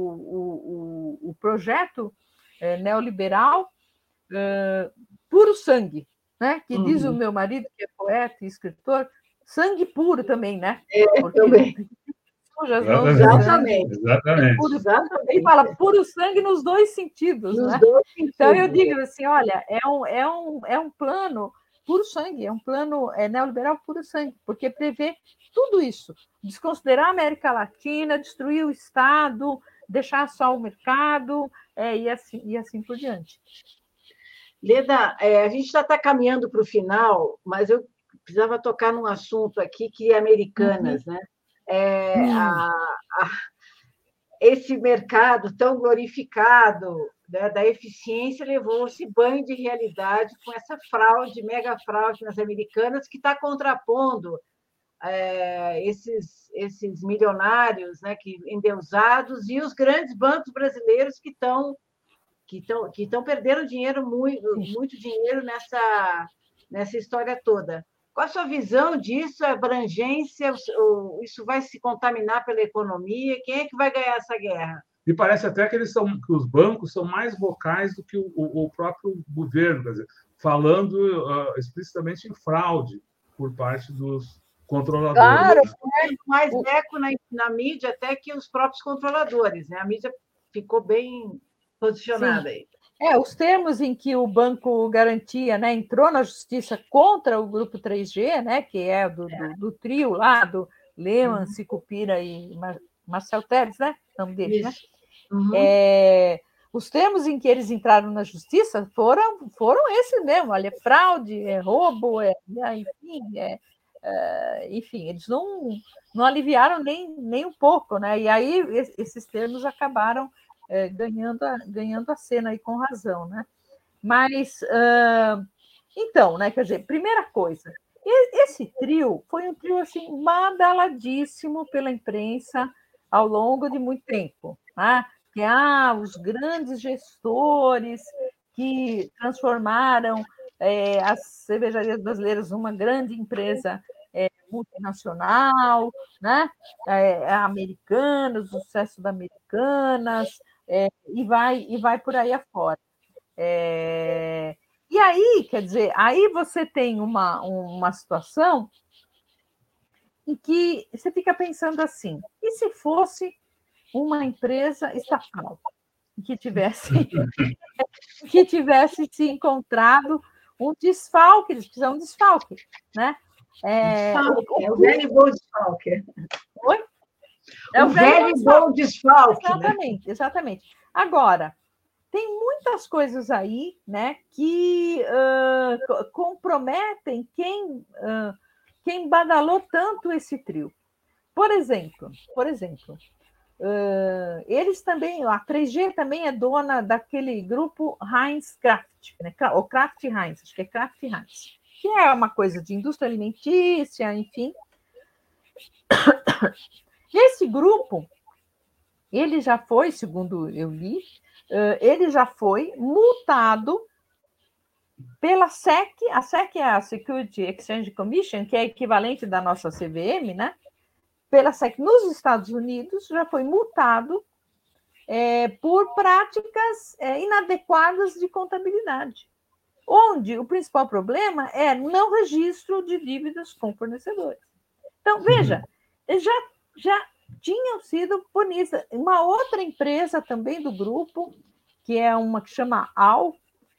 o, o projeto é, neoliberal uh, puro sangue, né? Que uhum. diz o meu marido, que é poeta e escritor, sangue puro também, né? É, porque também. Exatamente. Exatamente. Puro, ele fala puro sangue nos dois sentidos, nos né? Dois sentidos. Então eu digo assim, olha, é um, é um, é um plano puro sangue, é um plano é, neoliberal puro sangue, porque prevê tudo isso, desconsiderar a América Latina, destruir o Estado, deixar só o mercado é, e, assim, e assim por diante. Leda, é, a gente já está caminhando para o final, mas eu precisava tocar num assunto aqui que é Americanas, uhum. né? É, hum. a, a, esse mercado tão glorificado, né, da eficiência levou esse banho de realidade com essa fraude, mega fraude nas Americanas, que está contrapondo é, esses, esses milionários, né, que, endeusados e os grandes bancos brasileiros que estão que estão que estão perdendo dinheiro, muito, muito dinheiro nessa, nessa história toda. Qual a sua visão disso, a abrangência? Isso vai se contaminar pela economia? Quem é que vai ganhar essa guerra? E parece até que, eles são, que os bancos são mais vocais do que o, o próprio governo, quer dizer, falando uh, explicitamente em fraude por parte dos controladores. Claro, né? mais eco na, na mídia até que os próprios controladores, né? A mídia ficou bem posicionada aí. É, os termos em que o Banco Garantia, né, entrou na justiça contra o Grupo três G, né, que é do, do, do trio lá, do Lehman, uhum. Sicupira e Mar Marcel Teres, né, o nome deles, né? Uhum. É, os termos em que eles entraram na justiça foram, foram esses mesmo, olha, é fraude, é roubo, é, enfim, é, é, enfim, eles não, não aliviaram nem, nem um pouco, né? E aí esses termos acabaram É, ganhando, a, ganhando a cena aí com razão, né? Mas, uh, então, né, quer dizer, primeira coisa, esse trio foi um trio, assim, badaladíssimo pela imprensa ao longo de muito tempo, né? Que, ah, os grandes gestores que transformaram é, as cervejarias brasileiras numa grande empresa é, multinacional, né? É, Americanas, o sucesso da Americanas, É, e, vai, e vai por aí afora. É, e aí, quer dizer, aí você tem uma, uma situação em que você fica pensando assim, e se fosse uma empresa estatal que tivesse, que tivesse se encontrado um desfalque, eles precisam de um desfalque, né? É, o, é o velho bom desfalque. Oi? É o, o velho bom desfalque. Exatamente, né? exatamente. Agora, tem muitas coisas aí, né, que uh, comprometem quem, uh, quem badalou tanto esse trio. Por exemplo, por exemplo, uh, eles também, a três G também é dona daquele grupo Heinz Kraft, né, ou Kraft Heinz, acho que é Kraft Heinz, que é uma coisa de indústria alimentícia, enfim. Esse grupo, ele já foi, segundo eu li, ele já foi multado pela S E C, a S E C é a Security Exchange Commission, que é equivalente da nossa C V M, né? Pela S E C nos Estados Unidos, já foi multado é, por práticas é, inadequadas de contabilidade. onde o principal problema é não registro de dívidas com fornecedores. Então, veja, já, já tinham sido punidas. Uma outra empresa também do grupo, que é uma que chama A U,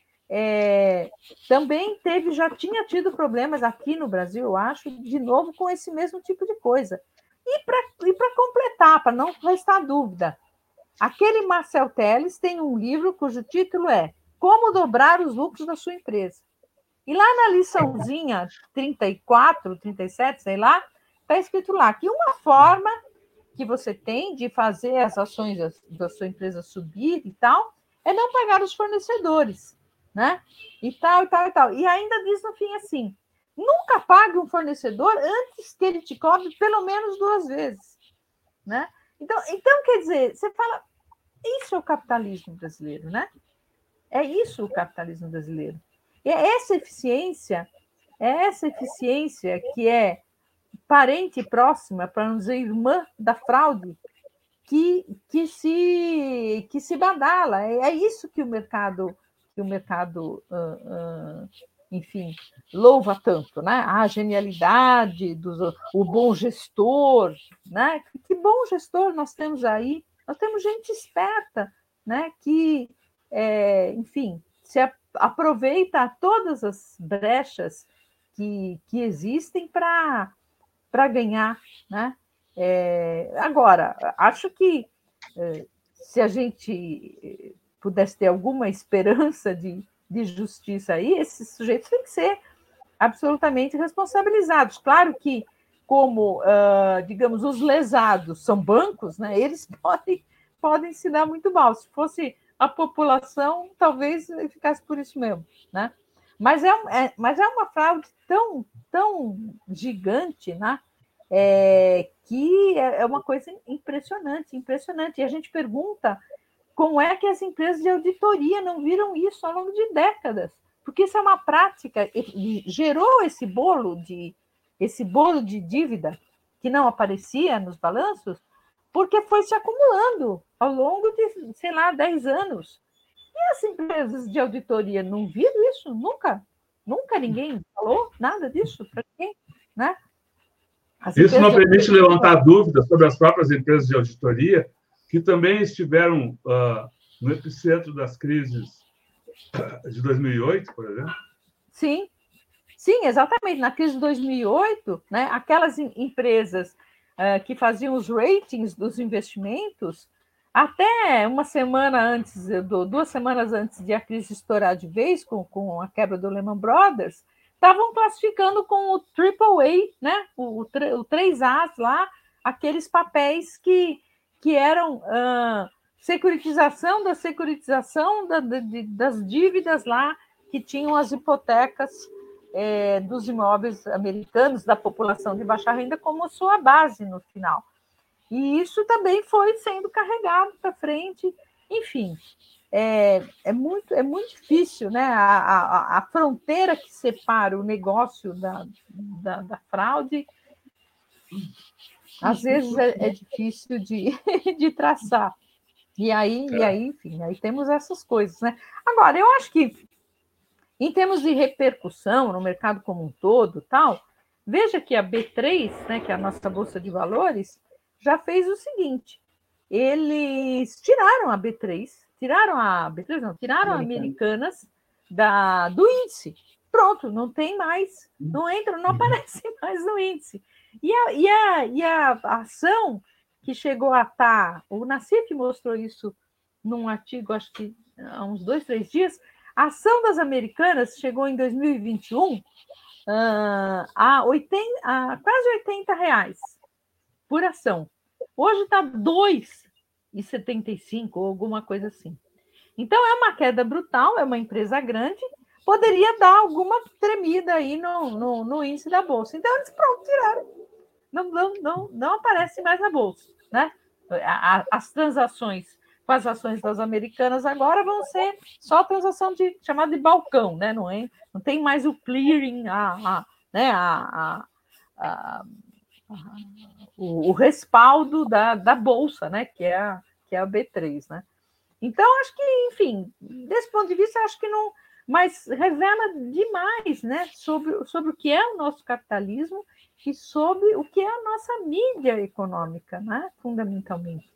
é, também teve, já tinha tido problemas aqui no Brasil, eu acho, de novo com esse mesmo tipo de coisa. E para completar, para não restar dúvida, aquele Marcel Telles tem um livro cujo título é Como Dobrar os Lucros da Sua Empresa. E lá na liçãozinha trinta e quatro, trinta e sete, sei lá, está escrito lá que uma forma que você tem de fazer as ações da sua empresa subir e tal é não pagar os fornecedores, né? E tal, e tal, e tal. E ainda diz no fim assim, nunca pague um fornecedor antes que ele te cobre pelo menos duas vezes, né? Então, então, quer dizer, você fala, isso é o capitalismo brasileiro, né? É isso o capitalismo brasileiro. E é essa eficiência, é essa eficiência que é parente próxima, para não dizer irmã da fraude, que, que, se, que se badala. É isso que o mercado, que o mercado uh, uh, enfim, louva tanto, né? A genialidade, do, o bom gestor, né? Que bom gestor nós temos aí. Nós temos gente esperta, né? Que, é, enfim, se aproveita todas as brechas que, que existem para para ganhar, né? É, agora, acho que é, se a gente pudesse ter alguma esperança de, de justiça aí, esses sujeitos têm que ser absolutamente responsabilizados. Claro que, como, uh, digamos, os lesados são bancos, né? Eles podem, podem se dar muito mal. Se fosse a população, talvez ficasse por isso mesmo, né? Mas é, é, mas é uma fraude tão, tão gigante, né? É, que é uma coisa impressionante, impressionante. E a gente pergunta como é que as empresas de auditoria não viram isso ao longo de décadas, porque isso é uma prática, gerou esse bolo de, esse bolo de dívida que não aparecia nos balanços, porque foi se acumulando ao longo de, sei lá, dez anos. E as empresas de auditoria não viram isso? Nunca? Nunca ninguém falou nada disso para ninguém, né? As Isso não permite levantar dúvidas sobre as próprias empresas de auditoria, que também estiveram uh, no epicentro das crises de dois mil e oito, por exemplo. Sim, sim, exatamente. Na crise de dois mil e oito, né, aquelas empresas uh, que faziam os ratings dos investimentos, até uma semana antes, duas semanas antes de a crise estourar de vez, com, com a quebra do Lehman Brothers, estavam classificando com o Triple A, né? o, o, o três As lá, aqueles papéis que, que eram uh, securitização da securitização da, de, das dívidas lá, que tinham as hipotecas é, dos imóveis americanos, da população de baixa renda, como sua base no final. E isso também foi sendo carregado para frente, enfim. É, é, muito, é muito difícil, né? A, a, a fronteira que separa o negócio da, da, da fraude, às vezes é, é difícil de, de traçar. E aí, e aí, enfim, aí temos essas coisas, né? Agora, eu acho que, em termos de repercussão no mercado como um todo, tal, veja que a B três, né, que é a nossa Bolsa de Valores, já fez o seguinte: eles tiraram a B três, tiraram a B três, não, tiraram a Americanas da, do índice. Pronto, não tem mais, não entra, não aparece mais no índice. E a, e a, e a ação que chegou a estar, o Nassif mostrou isso num artigo, acho que há uns dois, três dias, a ação das Americanas chegou em dois mil e vinte e um uh, a, oitenta, a quase oitenta reais por ação. Hoje está dois reais e setenta e cinco, ou alguma coisa assim. Então, é uma queda brutal, é uma empresa grande, poderia dar alguma tremida aí no, no, no índice da Bolsa. Então, eles pronto, tiraram. Não, não, não, não aparece mais na Bolsa, né? As transações com as ações das Americanas agora vão ser só transação de, chamada de balcão, né? Não, é, não tem mais o clearing, a, a, né? a, a, a O, o respaldo da, da Bolsa, né? Que é a, que é a B três, né? Então, acho que, enfim, desse ponto de vista, acho que não, mas revela demais, né, sobre, sobre o que é o nosso capitalismo e sobre o que é a nossa mídia econômica, né, fundamentalmente.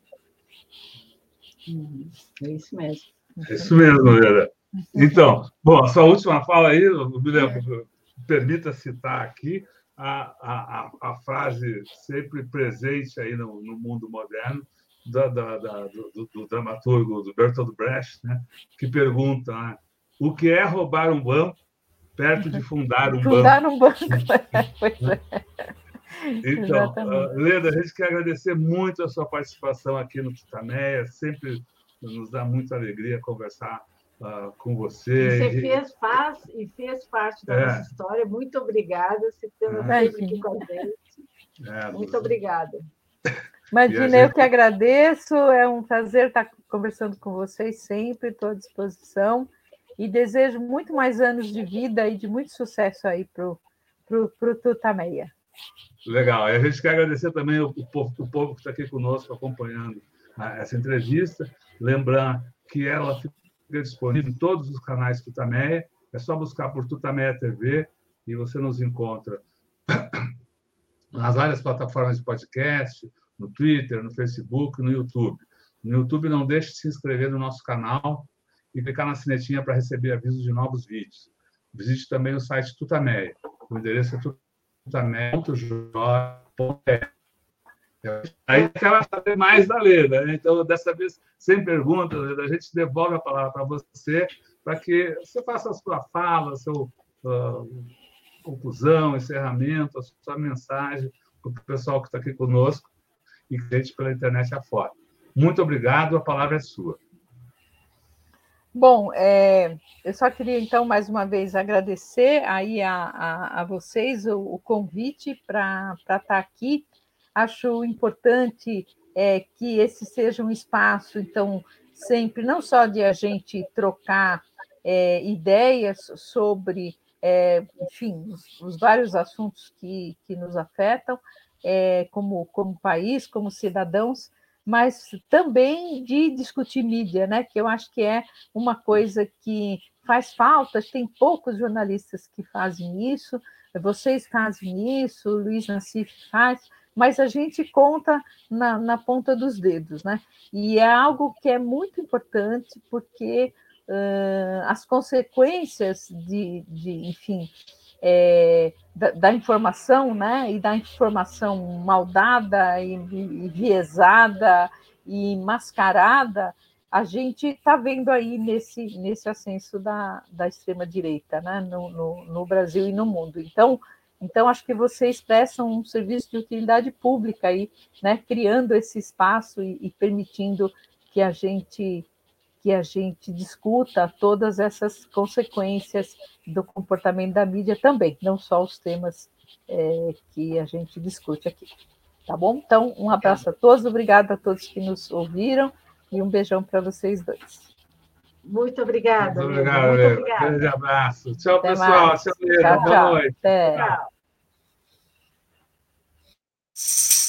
É isso mesmo. É isso mesmo, Vera. Então, bom, a sua última fala aí, me lembro, permita citar aqui a, a, a frase sempre presente aí no, no mundo moderno da, da, da, do, do dramaturgo do Bertolt Brecht, né, que pergunta, né, o que é roubar um banco perto de fundar um fundar banco? um banco, pois é. Então, uh, Leda, a gente quer agradecer muito a sua participação aqui no Tutameia, sempre nos dá muita alegria conversar uh, com você. E você fez, faz, e fez parte da é. nossa história. Muito obrigada. Você esteve é. aqui com a gente. É, muito obrigada. Imagina, gente... eu que agradeço. É um prazer estar conversando com vocês sempre, estou à disposição. E desejo muito mais anos de vida e de muito sucesso aí para o Tutameia. Legal. E a gente quer agradecer também o, o, povo, o povo que está aqui conosco acompanhando a, essa entrevista. Lembrar que ela fica disponível em todos os canais Tutameia. É só buscar por Tutameia T V e você nos encontra nas várias plataformas de podcast, no Twitter, no Facebook, no YouTube. No YouTube, não deixe de se inscrever no nosso canal e clicar na sinetinha para receber avisos de novos vídeos. Visite também o site Tutameia. O endereço é tutameia ponto jor ponto br. Aí quer saber mais da Leda, né? Então, dessa vez, sem perguntas, a gente devolve a palavra para você, para que você faça a sua fala, a sua uh, conclusão, encerramento, a sua mensagem para o pessoal que está aqui conosco e que a gente pela internet afora. Muito obrigado, a palavra é sua. Bom, é, eu só queria, então, mais uma vez agradecer aí a, a, a vocês o, o convite para estar aqui. Acho importante é, que esse seja um espaço, então, sempre, não só de a gente trocar é, ideias sobre, é, enfim, os, os vários assuntos que, que nos afetam, é, como, como país, como cidadãos, mas também de discutir mídia, né? Que eu acho que é uma coisa que faz falta, tem poucos jornalistas que fazem isso, vocês fazem isso, o Luiz Nassif faz, mas a gente conta na, na ponta dos dedos, né? E é algo que é muito importante, porque uh, as consequências de, de enfim, é, da, da informação, né? E da informação mal dada e, e viesada e mascarada, a gente está vendo aí nesse, nesse ascenso da, da extrema-direita, né? No, no, no Brasil e no mundo. Então, Então, acho que vocês prestam um serviço de utilidade pública aí, né, criando esse espaço e, e permitindo que a gente que a gente discuta todas essas consequências do comportamento da mídia também, não só os temas é, que a gente discute aqui. Tá bom? Então, um abraço a todos, obrigada a todos que nos ouviram e um beijão para vocês dois. Muito obrigada, Muito obrigado, Leda. Muito obrigada. Um grande abraço. Tchau, Até pessoal. Mais. Tchau, Leda. Boa noite. Até. Tchau.